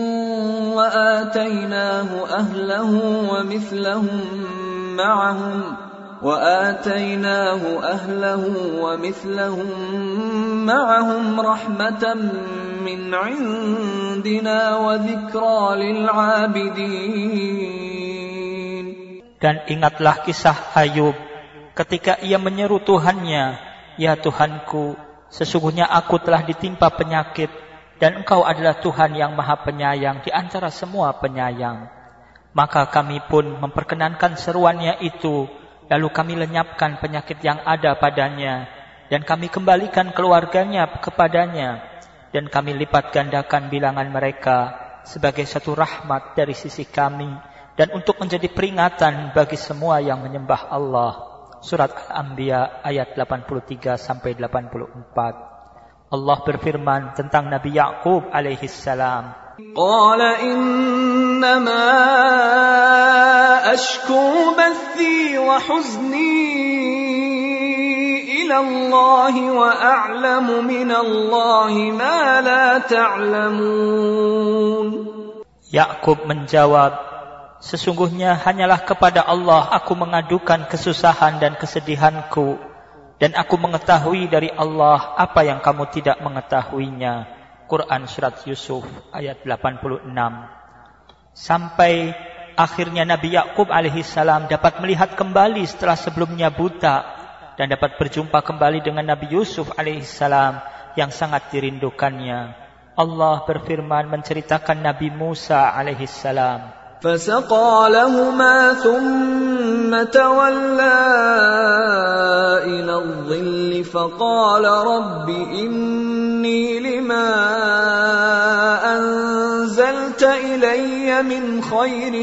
وآتيناه أهله ومثلهم معهم وآتيناه أهله ومثلهم معهم رحمة من عندنا وذكرى للعابدين. Dan ingatlah kisah Ayub ketika ia menyeru Tuhannya, ya Tuhanku, sesungguhnya aku telah ditimpa penyakit dan Engkau adalah Tuhan yang maha penyayang di antara semua penyayang. Maka kami pun memperkenankan seruannya itu. Lalu kami lenyapkan penyakit yang ada padanya, dan kami kembalikan keluarganya kepadanya, dan kami lipat gandakan bilangan mereka sebagai satu rahmat dari sisi kami, dan untuk menjadi peringatan bagi semua yang menyembah Allah. Surat Al-Anbiya ayat delapan puluh tiga sampai delapan puluh empat. Allah berfirman tentang Nabi Ya'qub alaihi salam. Qala innama ashku bathi wa huzni ila Allah wa a'lamu min Allah ma la ta'lamun. Ya'qub menjawab, sesungguhnya hanyalah kepada Allah aku mengadukan kesusahan dan kesedihanku, dan aku mengetahui dari Allah apa yang kamu tidak mengetahuinya. Quran surat Yusuf ayat delapan puluh enam. Sampai akhirnya Nabi Ya'qub alaihi salam dapat melihat kembali setelah sebelumnya buta, dan dapat berjumpa kembali dengan Nabi Yusuf alaihi salam yang sangat dirindukannya. Allah berfirman menceritakan Nabi Musa alaihi salam. فَسَقَى لَهُمَا ثُمَّ تَوَلَّى إِلَى الظِّلِّ فَقَالَ رَبِّ إِنِّي لِمَا أَنزَلْتَ إِلَيَّ مِنْ خَيْرٍ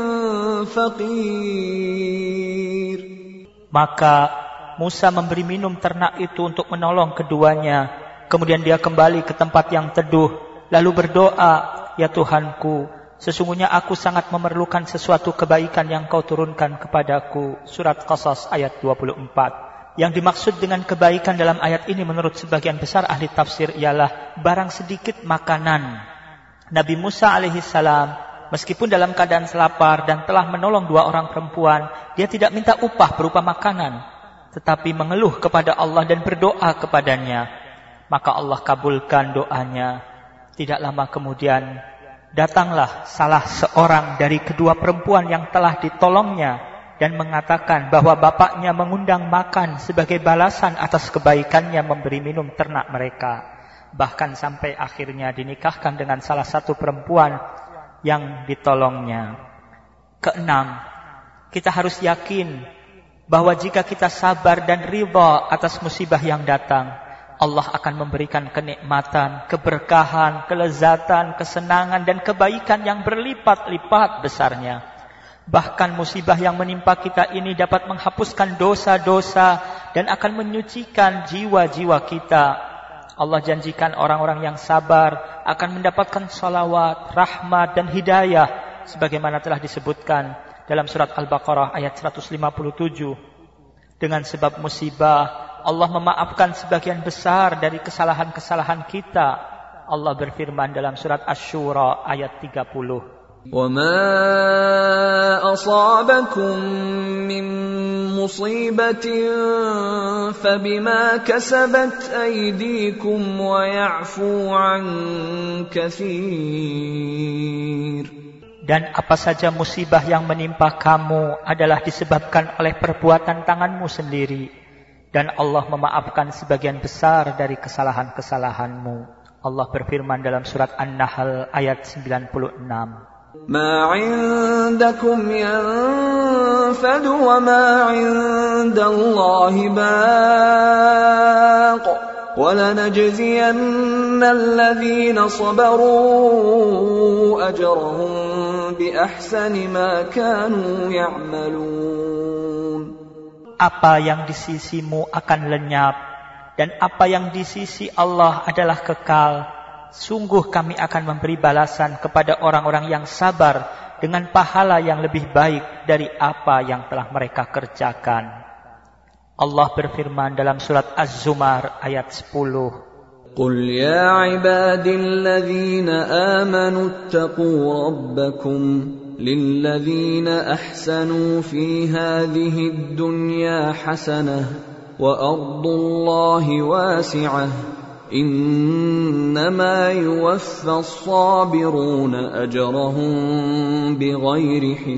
فَقِيرٌ. Maka Musa memberi minum ternak itu untuk menolong keduanya. Kemudian dia kembali ke tempat yang teduh, lalu berdoa, ya Tuhanku, sesungguhnya aku sangat memerlukan sesuatu kebaikan yang kau turunkan kepadaku. Surat Qasas ayat dua puluh empat. Yang dimaksud dengan kebaikan dalam ayat ini menurut sebagian besar ahli tafsir ialah barang sedikit makanan. Nabi Musa alaihi salam meskipun dalam keadaan lapar dan telah menolong dua orang perempuan, dia tidak minta upah berupa makanan, tetapi mengeluh kepada Allah dan berdoa kepadanya. Maka Allah kabulkan doanya. Tidak lama kemudian datanglah salah seorang dari kedua perempuan yang telah ditolongnya dan mengatakan bahwa bapaknya mengundang makan sebagai balasan atas kebaikannya memberi minum ternak mereka. Bahkan sampai akhirnya dinikahkan dengan salah satu perempuan yang ditolongnya. Keenam, kita harus yakin bahwa jika kita sabar dan ridha atas musibah yang datang, Allah akan memberikan kenikmatan, keberkahan, kelezatan, kesenangan dan kebaikan yang berlipat-lipat besarnya. Bahkan musibah yang menimpa kita ini dapat menghapuskan dosa-dosa dan akan menyucikan jiwa-jiwa kita. Allah janjikan orang-orang yang sabar akan mendapatkan salawat, rahmat dan hidayah sebagaimana telah disebutkan dalam surat Al-Baqarah ayat seratus lima puluh tujuh. Dengan sebab musibah, Allah memaafkan sebagian besar dari kesalahan-kesalahan kita. Allah berfirman dalam surat Asy-Syura ayat tiga puluh. وَمَا أَصَابَكُم مِّن مُّصِيبَةٍ فَبِمَا كَسَبَتْ أَيْدِيكُمْ وَيَعْفُو عَن كَثِيرٍ. Dan apa saja musibah yang menimpa kamu adalah disebabkan oleh perbuatan tanganmu sendiri. Dan Allah memaafkan sebagian besar dari kesalahan-kesalahanmu. Allah berfirman dalam surat An-Nahl ayat sembilan puluh enam. مَا عِندَكُمْ يَنفَدُ وَمَا عِندَ اللَّهِ بَاقٍ وَلَنَجْزِيَنَّ الَّذِينَ صَبَرُوا أَجْرَهُم بِأَحْسَنِ مَا كَانُوا يَعْمَلُونَ. Apa yang di sisimu akan lenyap dan apa yang di sisi Allah adalah kekal. Sungguh kami akan memberi balasan kepada orang-orang yang sabar dengan pahala yang lebih baik dari apa yang telah mereka kerjakan. Allah berfirman dalam surat Az-Zumar ayat sepuluh. قُلْ يَا عِبَادِ الَّذِينَ آمَنُوا اتَّقُوا رَبَّكُمْ لِلَّذِينَ أَحْسَنُوا فِي هَذِهِ الدُّنْيَا حَسَنَةٌ وَأَرْضُ اللَّهِ وَاسِعَةٌ إِنَّمَا يُوَفَّى الصَّابِرُونَ أَجْرَهُم بِغَيْرِ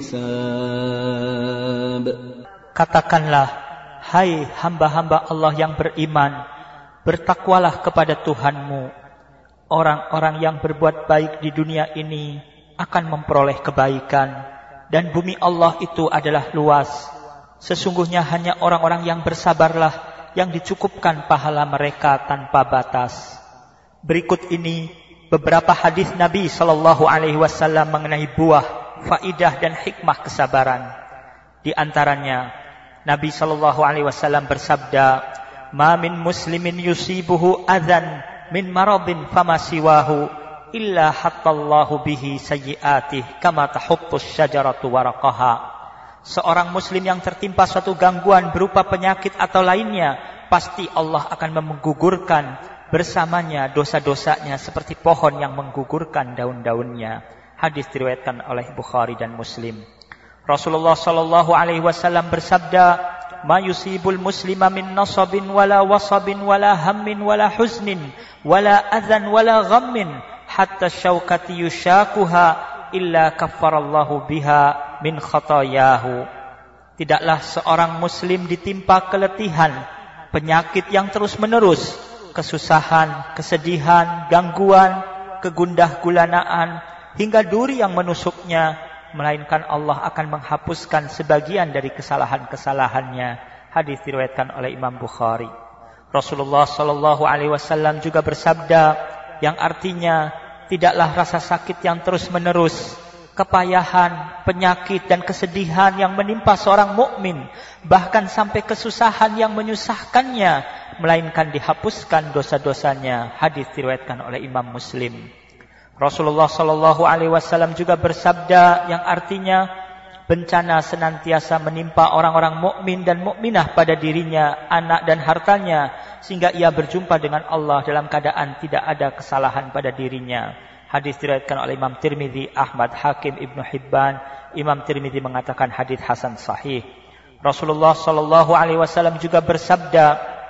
حِسَابٍ. Katakanlah, hai hamba-hamba Allah yang beriman, bertakwalah kepada Tuhanmu. Orang-orang yang berbuat baik di dunia ini akan memperoleh kebaikan, dan bumi Allah itu adalah luas. Sesungguhnya hanya orang-orang yang bersabarlah yang dicukupkan pahala mereka tanpa batas. Berikut ini beberapa hadis Nabi sallallahu alaihi wasallam mengenai buah, faidah dan hikmah kesabaran. Di antaranya, Nabi sallallahu alaihi wasallam bersabda, "Ma min muslimin yusibuhu adzan min maradin fama siwahu illa hattallahu bihi sayyi'atihi kama tahuttus syajaratu waraqaha." Seorang muslim yang tertimpa suatu gangguan berupa penyakit atau lainnya, pasti Allah akan menggugurkan bersamanya dosa-dosanya seperti pohon yang menggugurkan daun-daunnya. Hadis diriwayatkan oleh Bukhari dan Muslim. Rasulullah sallallahu alaihi wasallam bersabda, "Ma yusibul muslima min nasabin wala wasabin wala hammin wala huznin wala adzan wala ghammin hatta syaukati yushakuha illa kaffarallahu biha min khatayahu." Tidaklah seorang muslim ditimpa keletihan, penyakit yang terus-menerus, kesusahan, kesedihan, gangguan, kegundah gulanaan, hingga duri yang menusuknya, melainkan Allah akan menghapuskan sebagian dari kesalahan-kesalahannya. Hadis diriwayatkan oleh Imam Bukhari. Rasulullah sallallahu alaihi wasallam juga bersabda yang artinya, tidaklah rasa sakit yang terus-menerus, kepayahan, penyakit dan kesedihan yang menimpa seorang mukmin, bahkan sampai kesusahan yang menyusahkannya, melainkan dihapuskan dosa-dosanya. Hadis diriwayatkan oleh Imam Muslim. Rasulullah sallallahu alaihi wasallam juga bersabda yang artinya, bencana senantiasa menimpa orang-orang mukmin dan mukminah pada dirinya, anak dan hartanya, sehingga ia berjumpa dengan Allah dalam keadaan tidak ada kesalahan pada dirinya. Hadis diriwayatkan oleh Imam Tirmidzi, Ahmad, Hakim, Ibnu Hibban. Imam Tirmidzi mengatakan hadis hasan sahih. Rasulullah sallallahu alaihi wasallam juga bersabda,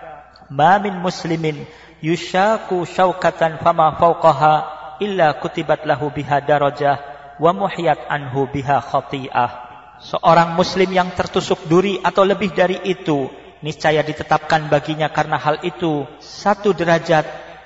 "Ma min muslimin yushaku syaukatan fama fawqaha illa kutibat lahu biha darajah wa muhiyat anhu biha khati'ah." Seorang muslim yang tertusuk duri atau lebih dari itu, niscaya ditetapkan baginya karena hal itu satu derajat,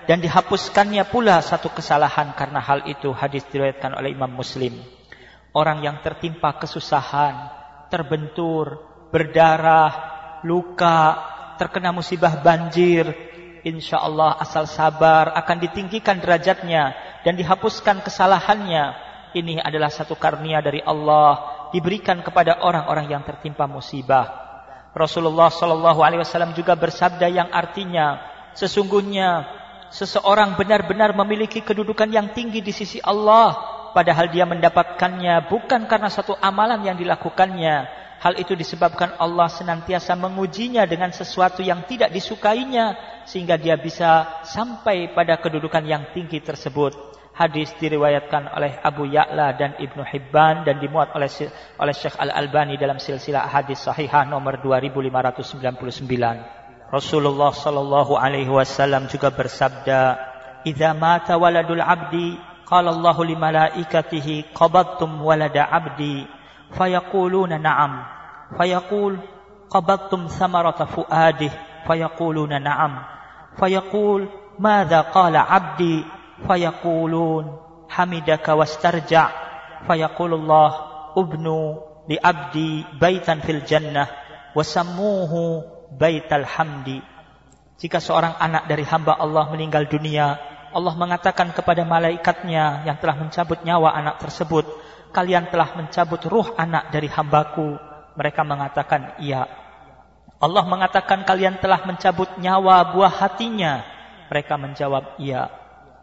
dan dihapuskannya pula satu kesalahan karena hal itu. Hadis diriwayatkan oleh Imam Muslim. Orang yang tertimpa kesusahan, terbentur, berdarah, luka, terkena musibah banjir, insya Allah asal sabar akan ditinggikan derajatnya dan dihapuskan kesalahannya. Ini adalah satu karunia dari Allah diberikan kepada orang-orang yang tertimpa musibah. Rasulullah Shallallahu Alaihi Wasallam juga bersabda yang artinya, sesungguhnya seseorang benar-benar memiliki kedudukan yang tinggi di sisi Allah, padahal dia mendapatkannya bukan karena satu amalan yang dilakukannya. Hal itu disebabkan Allah senantiasa mengujinya dengan sesuatu yang tidak disukainya, sehingga dia bisa sampai pada kedudukan yang tinggi tersebut. Hadis diriwayatkan oleh Abu Ya'la dan Ibnu Hibban dan dimuat oleh oleh Syekh Al-Albani dalam silsilah hadis sahihah nomor dua ribu lima ratus sembilan puluh sembilan. Rasulullah sallallahu alaihi wasallam juga bersabda, "Idza mata waladul 'abdi, qala Allahu li malaikatihi qabadtum walada 'abdi, fayaquluna na'am, fayaqul qabadtum thamarata fuadihi, fayaquluna na'am, fayaqul madza qala 'abdi, fayaqulun hamidaka wastarja', fayaqulullah ubnu li 'abdi baitan fil jannah wasammuhu baital hamdi." Jika seorang anak dari hamba Allah meninggal dunia, Allah mengatakan kepada malaikatnya yang telah mencabut nyawa anak tersebut, "Kalian telah mencabut ruh anak dari hambaku." Mereka mengatakan, "Iya." Allah mengatakan, "Kalian telah mencabut nyawa buah hatinya." Mereka menjawab, "Iya."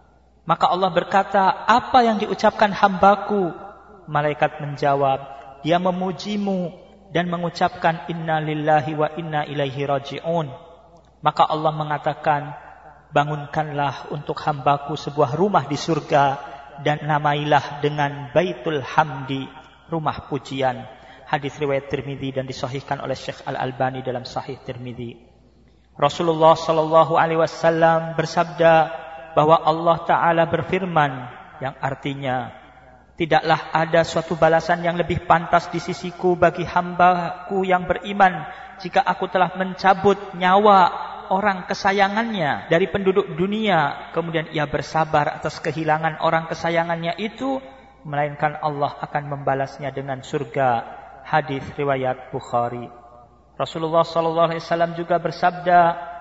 Maka Allah berkata, "Apa yang diucapkan hambaku?" Malaikat menjawab, "Dia memujimu dan mengucapkan inna lillahi wa inna ilaihi raji'un." Maka Allah mengatakan, "Bangunkanlah untuk hambaku sebuah rumah di surga dan namailah dengan Baitul Hamdi, rumah pujian." Hadis riwayat Tirmidzi dan disahihkan oleh Syekh Al-Albani dalam Sahih Tirmidzi. Rasulullah sallallahu alaihi wasallam bersabda bahwa Allah Ta'ala berfirman yang artinya, "Tidaklah ada suatu balasan yang lebih pantas di sisiku bagi hambaku yang beriman jika aku telah mencabut nyawa orang kesayangannya dari penduduk dunia, kemudian ia bersabar atas kehilangan orang kesayangannya itu, melainkan Allah akan membalasnya dengan surga." Hadis riwayat Bukhari. Rasulullah sallallahu alaihi wasallam juga bersabda,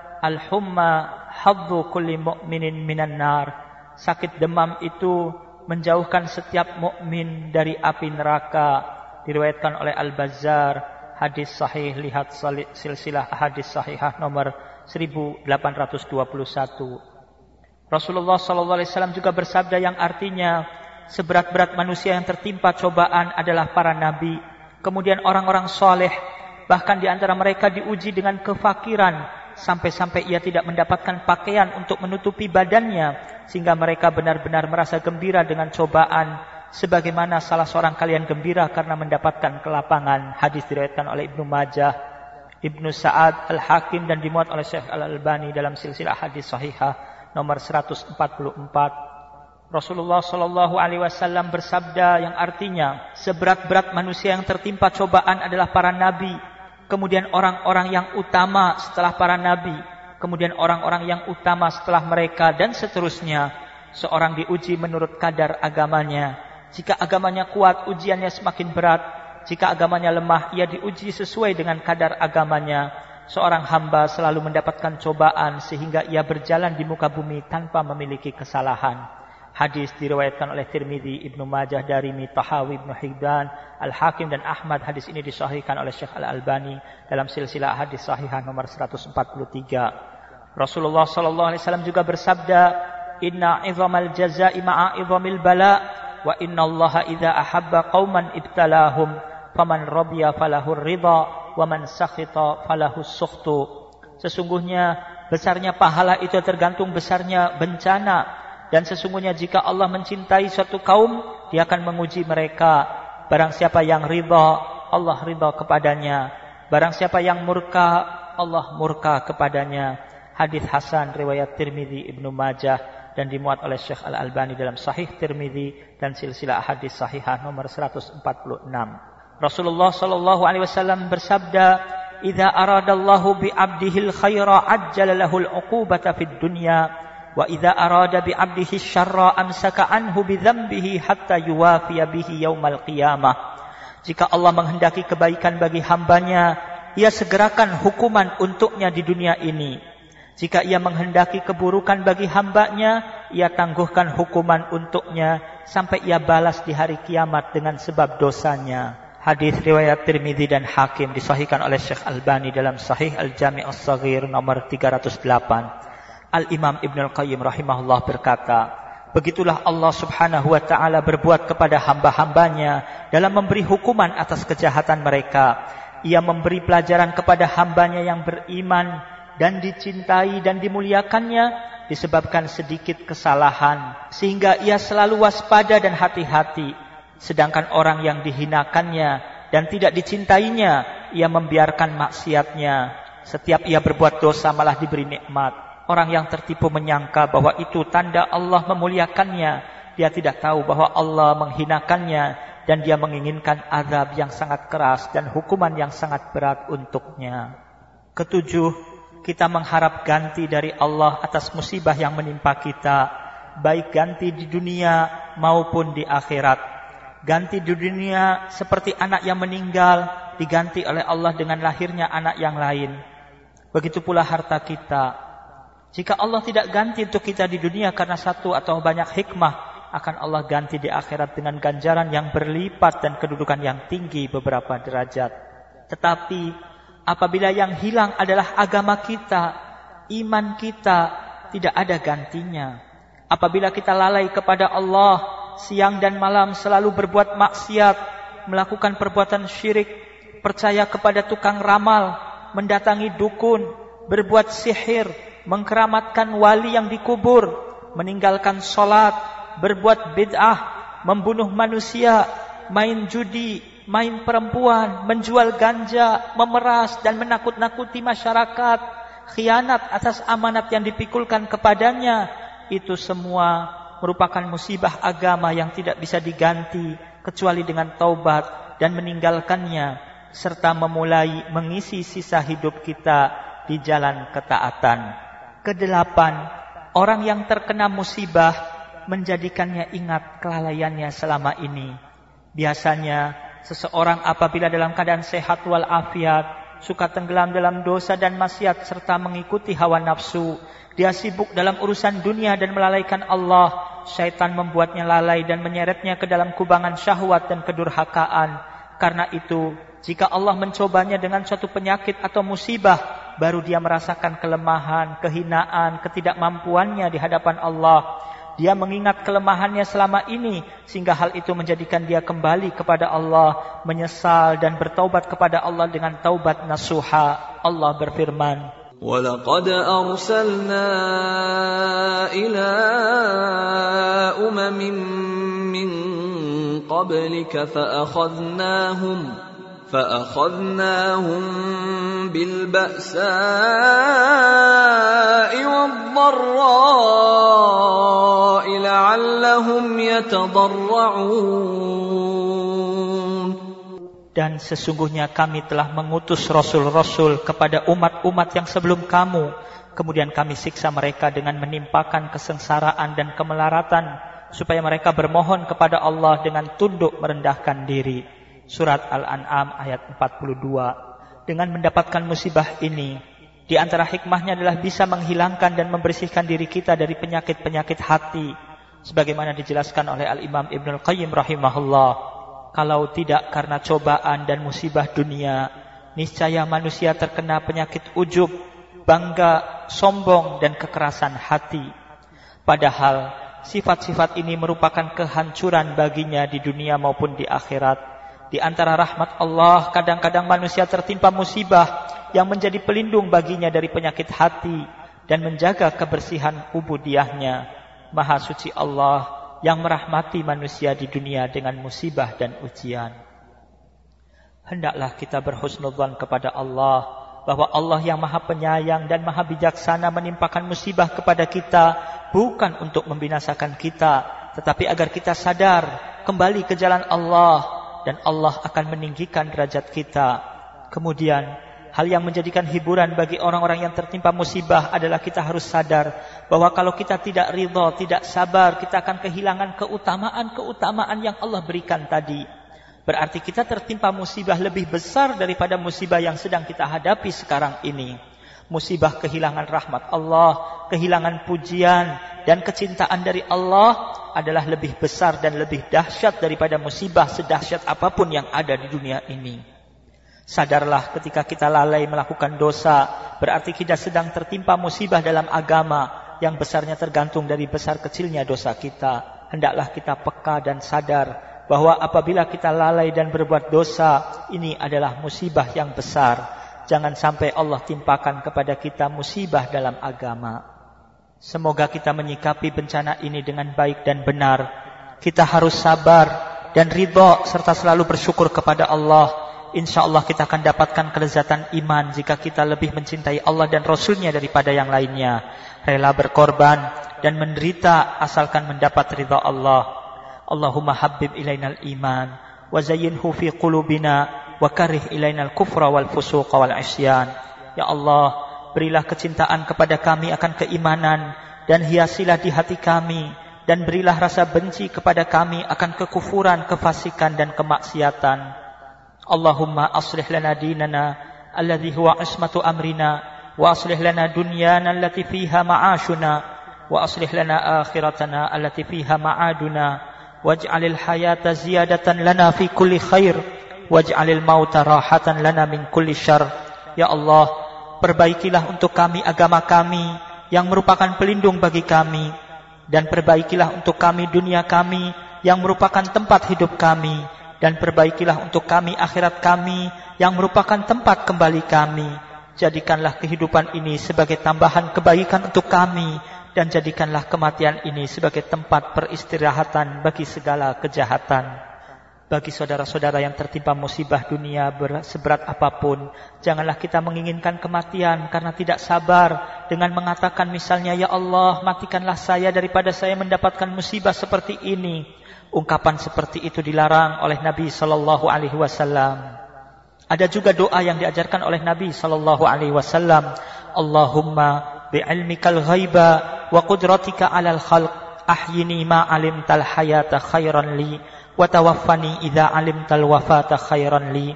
"Al-humma haddu kulli mu'minin minan nar." Sakit demam itu menjauhkan setiap mukmin dari api neraka. Diriwayatkan oleh Al-Bazzar. Hadis sahih, lihat silsilah hadis sahihah nomor seribu delapan ratus dua puluh satu. Rasulullah sallallahu alaihi wasallam juga bersabda yang artinya, seberat-berat manusia yang tertimpa cobaan adalah para nabi, kemudian orang-orang soleh, bahkan di antara mereka diuji dengan kefakiran sampai-sampai ia tidak mendapatkan pakaian untuk menutupi badannya, sehingga mereka benar-benar merasa gembira dengan cobaan, sebagaimana salah seorang kalian gembira karena mendapatkan kelapangan. Hadis diriwayatkan oleh Ibnu Majah, Ibnu Sa'ad, Al-Hakim dan dimuat oleh Syekh Al-Albani dalam silsilah hadis sahihah nomor seratus empat puluh empat. Rasulullah Shallallahu Alaihi Wasallam bersabda yang artinya, seberat-berat manusia yang tertimpa cobaan adalah para nabi, kemudian orang-orang yang utama setelah para nabi, kemudian orang-orang yang utama setelah mereka, dan seterusnya. Seorang diuji menurut kadar agamanya. Jika agamanya kuat, ujiannya semakin berat. Jika agamanya lemah, ia diuji sesuai dengan kadar agamanya. Seorang hamba selalu mendapatkan cobaan sehingga ia berjalan di muka bumi tanpa memiliki kesalahan. Hadis diriwayatkan oleh Tirmidzi, Ibnu Majah, Darimi, Tahawi, Ibnu Hibban, Al-Hakim dan Ahmad. Hadis ini disahihkan oleh Syekh Al-Albani dalam silsilah hadis sahihah nomor seratus empat puluh tiga. Rasulullah sallallahu alaihi wasallam juga bersabda, "Inna 'idhamal jazaa'i ma'a 'idhamil bala, wa inna Allaha idza ahabba qauman ibtalahum, faman radiya falahur ridha, wa man sakhita falahus sukhtu." Sesungguhnya besarnya pahala itu tergantung besarnya bencana. Dan sesungguhnya jika Allah mencintai suatu kaum, Dia akan menguji mereka. Barang siapa yang ridha, Allah ridha kepadanya. Barang siapa yang murka, Allah murka kepadanya. Hadis hasan riwayat Tirmidzi, Ibnu Majah dan dimuat oleh Syekh Al-Albani dalam Sahih Tirmidzi dan silsilah hadis sahihah nomor seratus empat puluh enam. Rasulullah sallallahu alaihi wasallam bersabda, "Idza aradallahu bi 'abdihil khaira ajjala lahul 'uqubata fid dunya, wa idza arada bi 'abdihi syarra amsaka anhu bi dzambihi hatta yuwafiya bihi yaumal qiyamah. Jika Allah menghendaki kebaikan bagi hambanya, ia segerakan hukuman untuknya di dunia ini. Jika ia menghendaki keburukan bagi hambanya, ia tangguhkan hukuman untuknya sampai ia balas di hari kiamat dengan sebab dosanya. Hadis riwayat Tirmidzi dan Hakim, disahihkan oleh Syekh Albani dalam Sahih Al-Jami' As-Shaghir nomor tiga ratus delapan. Al-Imam Ibnul Qayyim rahimahullah berkata, begitulah Allah subhanahu wa ta'ala berbuat kepada hamba-hambanya dalam memberi hukuman atas kejahatan mereka. Ia memberi pelajaran kepada hambanya yang beriman dan dicintai dan dimuliakannya disebabkan sedikit kesalahan, sehingga ia selalu waspada dan hati-hati. Sedangkan orang yang dihinakannya dan tidak dicintainya, ia membiarkan maksiatnya. Setiap ia berbuat dosa malah diberi nikmat. Orang yang tertipu menyangka bahwa itu tanda Allah memuliakannya. Dia tidak tahu bahwa Allah menghinakannya dan dia menginginkan azab yang sangat keras dan hukuman yang sangat berat untuknya. Ketujuh, kita mengharap ganti dari Allah atas musibah yang menimpa kita, baik ganti di dunia maupun di akhirat. Ganti di dunia seperti anak yang meninggal diganti oleh Allah dengan lahirnya anak yang lain. Begitu pula harta kita. Jika Allah tidak ganti untuk kita di dunia karena satu atau banyak hikmah, akan Allah ganti di akhirat dengan ganjaran yang berlipat dan kedudukan yang tinggi beberapa derajat. Tetapi apabila yang hilang adalah agama kita, iman kita, tidak ada gantinya. Apabila kita lalai kepada Allah, siang dan malam selalu berbuat maksiat, melakukan perbuatan syirik, percaya kepada tukang ramal, mendatangi dukun, berbuat sihir, mengkeramatkan wali yang dikubur, meninggalkan sholat, berbuat bid'ah, membunuh manusia, main judi, main perempuan, menjual ganja, memeras dan menakut-nakuti masyarakat, khianat atas amanat yang dipikulkan kepadanya, itu semua merupakan musibah agama yang tidak bisa diganti kecuali dengan taubat dan meninggalkannya, serta memulai mengisi sisa hidup kita di jalan ketaatan. Kedelapan, orang yang terkena musibah menjadikannya ingat kelalaiannya selama ini. Biasanya seseorang apabila dalam keadaan sehat walafiat, suka tenggelam dalam dosa dan maksiat serta mengikuti hawa nafsu. Dia sibuk dalam urusan dunia dan melalaikan Allah. Syaitan membuatnya lalai dan menyeretnya ke dalam kubangan syahwat dan kedurhakaan. Karena itu, jika Allah mencobanya dengan suatu penyakit atau musibah, baru dia merasakan kelemahan, kehinaan, ketidakmampuannya di hadapan Allah. Dia mengingat kelemahannya selama ini, sehingga hal itu menjadikan dia kembali kepada Allah, menyesal dan bertaubat kepada Allah dengan taubat nasuha. Allah berfirman, وَلَقَدْ أَرْسَلْنَا إِلَىٰ أُمَمٍ مِّن قَبْلِكَ فَأَخَذْنَاهُمْ فَأَخَذْنَاهُمْ بِالْبَأْسَاءِ وَالضَّرَّاءِ لَعَلَّهُمْ يَتَضَرَّعُونَ. Dan sesungguhnya kami telah mengutus rasul-rasul kepada umat-umat yang sebelum kamu. Kemudian kami siksa mereka dengan menimpakan kesengsaraan dan kemelaratan, supaya mereka bermohon kepada Allah dengan tunduk merendahkan diri. Surat Al-An'am ayat empat puluh dua. Dengan mendapatkan musibah ini, di antara hikmahnya adalah bisa menghilangkan dan membersihkan diri kita dari penyakit-penyakit hati. Sebagaimana dijelaskan oleh Al-Imam Ibnul Qayyim rahimahullah. Kalau tidak karena cobaan dan musibah dunia, niscaya manusia terkena penyakit ujub, bangga, sombong, dan kekerasan hati. Padahal sifat-sifat ini merupakan kehancuran baginya di dunia maupun di akhirat. Di antara rahmat Allah, kadang-kadang manusia tertimpa musibah yang menjadi pelindung baginya dari penyakit hati dan menjaga kebersihan ubudiyahnya. Maha suci Allah yang merahmati manusia di dunia dengan musibah dan ujian. Hendaklah kita berhusnudzan kepada Allah, bahwa Allah yang maha penyayang dan maha bijaksana menimpakan musibah kepada kita, bukan untuk membinasakan kita, tetapi agar kita sadar, kembali ke jalan Allah, dan Allah akan meninggikan derajat kita. Kemudian, Hal yang menjadikan hiburan bagi orang-orang yang tertimpa musibah adalah kita harus sadar bahwa kalau kita tidak ridha, tidak sabar, kita akan kehilangan keutamaan-keutamaan yang Allah berikan tadi. Berarti kita tertimpa musibah lebih besar daripada musibah yang sedang kita hadapi sekarang ini. Musibah kehilangan rahmat Allah, kehilangan pujian dan kecintaan dari Allah adalah lebih besar dan lebih dahsyat daripada musibah sedahsyat apapun yang ada di dunia ini. Sadarlah ketika kita lalai melakukan dosa, berarti kita sedang tertimpa musibah dalam agama yang besarnya tergantung dari besar kecilnya dosa kita. Hendaklah kita peka dan sadar bahwa apabila kita lalai dan berbuat dosa, ini adalah musibah yang besar. Jangan sampai Allah timpakan kepada kita musibah dalam agama. Semoga kita menyikapi bencana ini dengan baik dan benar. Kita harus sabar dan ridha serta selalu bersyukur kepada Allah. Insya Allah kita akan dapatkan kelezatan iman jika kita lebih mencintai Allah dan Rasulnya daripada yang lainnya. Rela berkorban dan menderita asalkan mendapat ridha Allah. Allahumma habbib ilainal iman wa zayyinhu fi qulubina wa karih ilainal kufra wal fusuqa wal isyan. Ya Allah, berilah kecintaan kepada kami akan keimanan dan hiasilah di hati kami, dan berilah rasa benci kepada kami akan kekufuran, kefasikan dan kemaksiatan. Allahumma aslih lana dinana alladhi huwa ismatu amrina wa aslih lana dunyana allati fiha ma'ashuna wa aslih lana akhiratana allati fiha ma'aduna waj'alil hayata ziyadatan lana fi kulli khair waj'alil mauta rahatan lana min kulli syarr. Ya Allah, perbaikilah untuk kami agama kami yang merupakan pelindung bagi kami, dan perbaikilah untuk kami dunia kami yang merupakan tempat hidup kami, dan perbaikilah untuk kami akhirat kami yang merupakan tempat kembali kami. Jadikanlah kehidupan ini sebagai tambahan kebaikan untuk kami, dan jadikanlah kematian ini sebagai tempat peristirahatan bagi segala kejahatan. Bagi saudara-saudara yang tertimpa musibah dunia seberat apapun, janganlah kita menginginkan kematian karena tidak sabar dengan mengatakan misalnya, ya Allah, matikanlah saya daripada saya mendapatkan musibah seperti ini. Ungkapan seperti itu dilarang oleh Nabi sallallahu alaihi wasallam. Ada juga doa yang diajarkan oleh Nabi sallallahu alaihi wasallam, Allahumma bi'ilmikal ghaiba wa qudratika 'alal khalq ahyini ma 'alimtal hayata khairan li wa tawaffani idza 'alimtal wafata khairan li.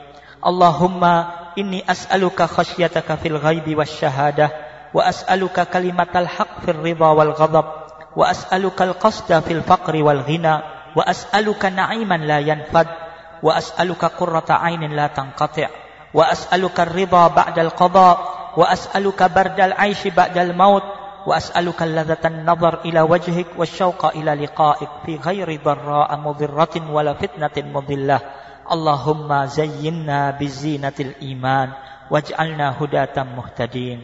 Allahumma inni as'aluka khasyataka fil ghaibi wasyahadah wa as'aluka kalimatal haqq fil ridha wal ghadab wa as'aluka al qasda fil faqri wal ghina wa as'aluka na'iman la yanfad wa as'aluka qurrata 'ainin la tanqati' wa as'aluka ar-ridha ba'dal qada wa as'aluka bardal 'aishi ba'dal maut wa as'aluka ladzatan nadhar ila wajhik wasyauqa ila liqa'ik fi ghairi dharra'a mudhirratin wala fitnatin mudillah. Allahumma zayyinna bizinatil iman waj'alna hudatan muhtadin.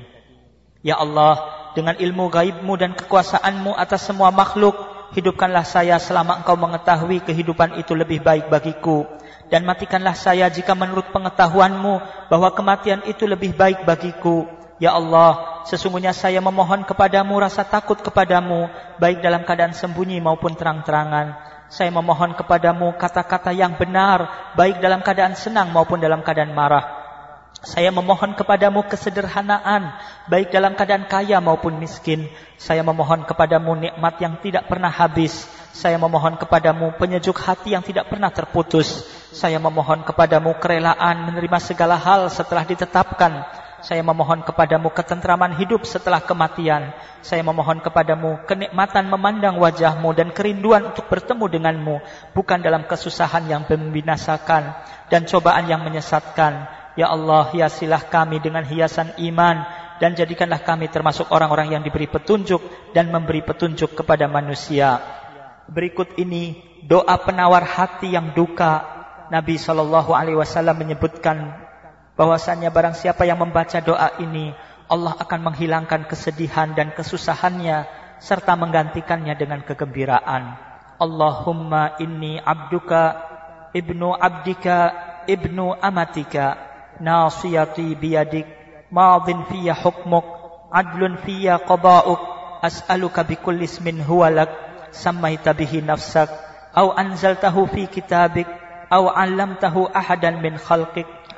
Ya Allah, dengan ilmu gaibmu dan kekuasaanmu atas semua makhluk, hidupkanlah saya selama engkau mengetahui kehidupan itu lebih baik bagiku, dan matikanlah saya jika menurut pengetahuanmu bahwa kematian itu lebih baik bagiku. Ya Allah, sesungguhnya saya memohon kepadamu rasa takut kepadamu, baik dalam keadaan sembunyi maupun terang-terangan. Saya memohon kepadamu kata-kata yang benar, baik dalam keadaan senang maupun dalam keadaan marah. Saya memohon kepadamu kesederhanaan, baik dalam keadaan kaya maupun miskin. Saya memohon kepadamu nikmat yang tidak pernah habis. Saya memohon kepadamu penyejuk hati yang tidak pernah terputus. Saya memohon kepadamu kerelaan menerima segala hal setelah ditetapkan. Saya memohon kepadamu ketentraman hidup setelah kematian. Saya memohon kepadamu kenikmatan memandang wajahmu dan kerinduan untuk bertemu denganmu, bukan dalam kesusahan yang membinasakan dan cobaan yang menyesatkan. Ya Allah, hiasilah kami dengan hiasan iman, dan jadikanlah kami termasuk orang-orang yang diberi petunjuk dan memberi petunjuk kepada manusia. Berikut ini doa penawar hati yang duka. Nabi shallallahu alaihi wasallam menyebutkan bahwasannya barang siapa yang membaca doa ini, Allah akan menghilangkan kesedihan dan kesusahannya serta menggantikannya dengan kegembiraan. Allahumma inni abduka ibnu abdika ibnu amatika nasiyati biyadik madin fiyya hukmuk adlun fiyya qada'uk as'aluka bikulli ismin huwa lak sammaita bihi nafsak au anzaltahu fi kitabik au 'allamtahu ahadan min khalqik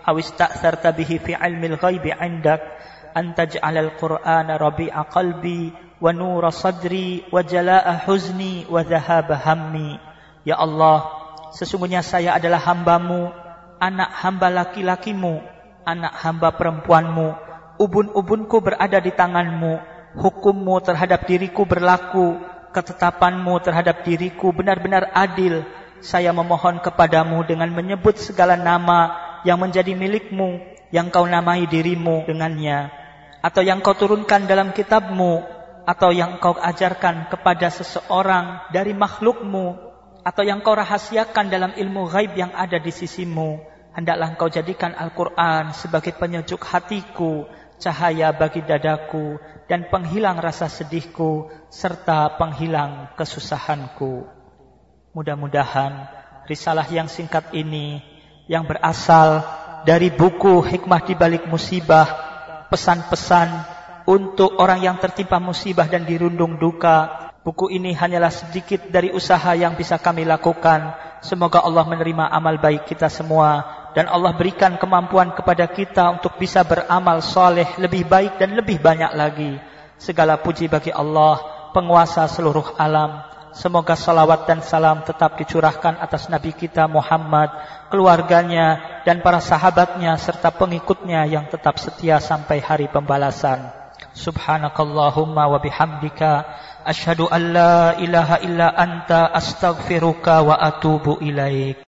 aw ista'tharta bihi fi 'ilmil ghaibi 'indak an taj'alal qur'ana rabi'a qalbi wa nura sadri wa jalaa'a huzni wa dhahaba hammi. Ya Allah, sesungguhnya saya adalah hamba-Mu, anak hamba laki-lakimu, anak hamba perempuanmu. Ubun-ubunku berada di tangan-Mu, hukum-Mu terhadap diriku berlaku, ketetapan-Mu terhadap diriku benar-benar adil. Saya memohon kepadamu dengan menyebut segala nama yang menjadi milik-Mu, yang Kau namai dirimu dengannya, atau yang Kau turunkan dalam kitab-Mu, atau yang Kau ajarkan kepada seseorang dari makhluk-Mu, atau yang Kau rahasiakan dalam ilmu ghaib yang ada di sisi-Mu. Hendaklah Kau jadikan Al-Quran sebagai penyejuk hatiku, cahaya bagi dadaku, dan penghilang rasa sedihku, serta penghilang kesusahanku. Mudah-mudahan risalah yang singkat ini, yang berasal dari buku Hikmah di Balik Musibah, pesan-pesan untuk orang yang tertimpa musibah dan dirundung duka. Buku ini hanyalah sedikit dari usaha yang bisa kami lakukan. Semoga Allah menerima amal baik kita semua, dan Allah berikan kemampuan kepada kita untuk bisa beramal soleh lebih baik dan lebih banyak lagi. Segala puji bagi Allah, penguasa seluruh alam. Semoga salawat dan salam tetap dicurahkan atas Nabi kita Muhammad, keluarganya dan para sahabatnya serta pengikutnya yang tetap setia sampai hari pembalasan. Subhanakallahumma wa bihamdika asyhadu an la ilaha illa anta astaghfiruka wa atubu ilaik.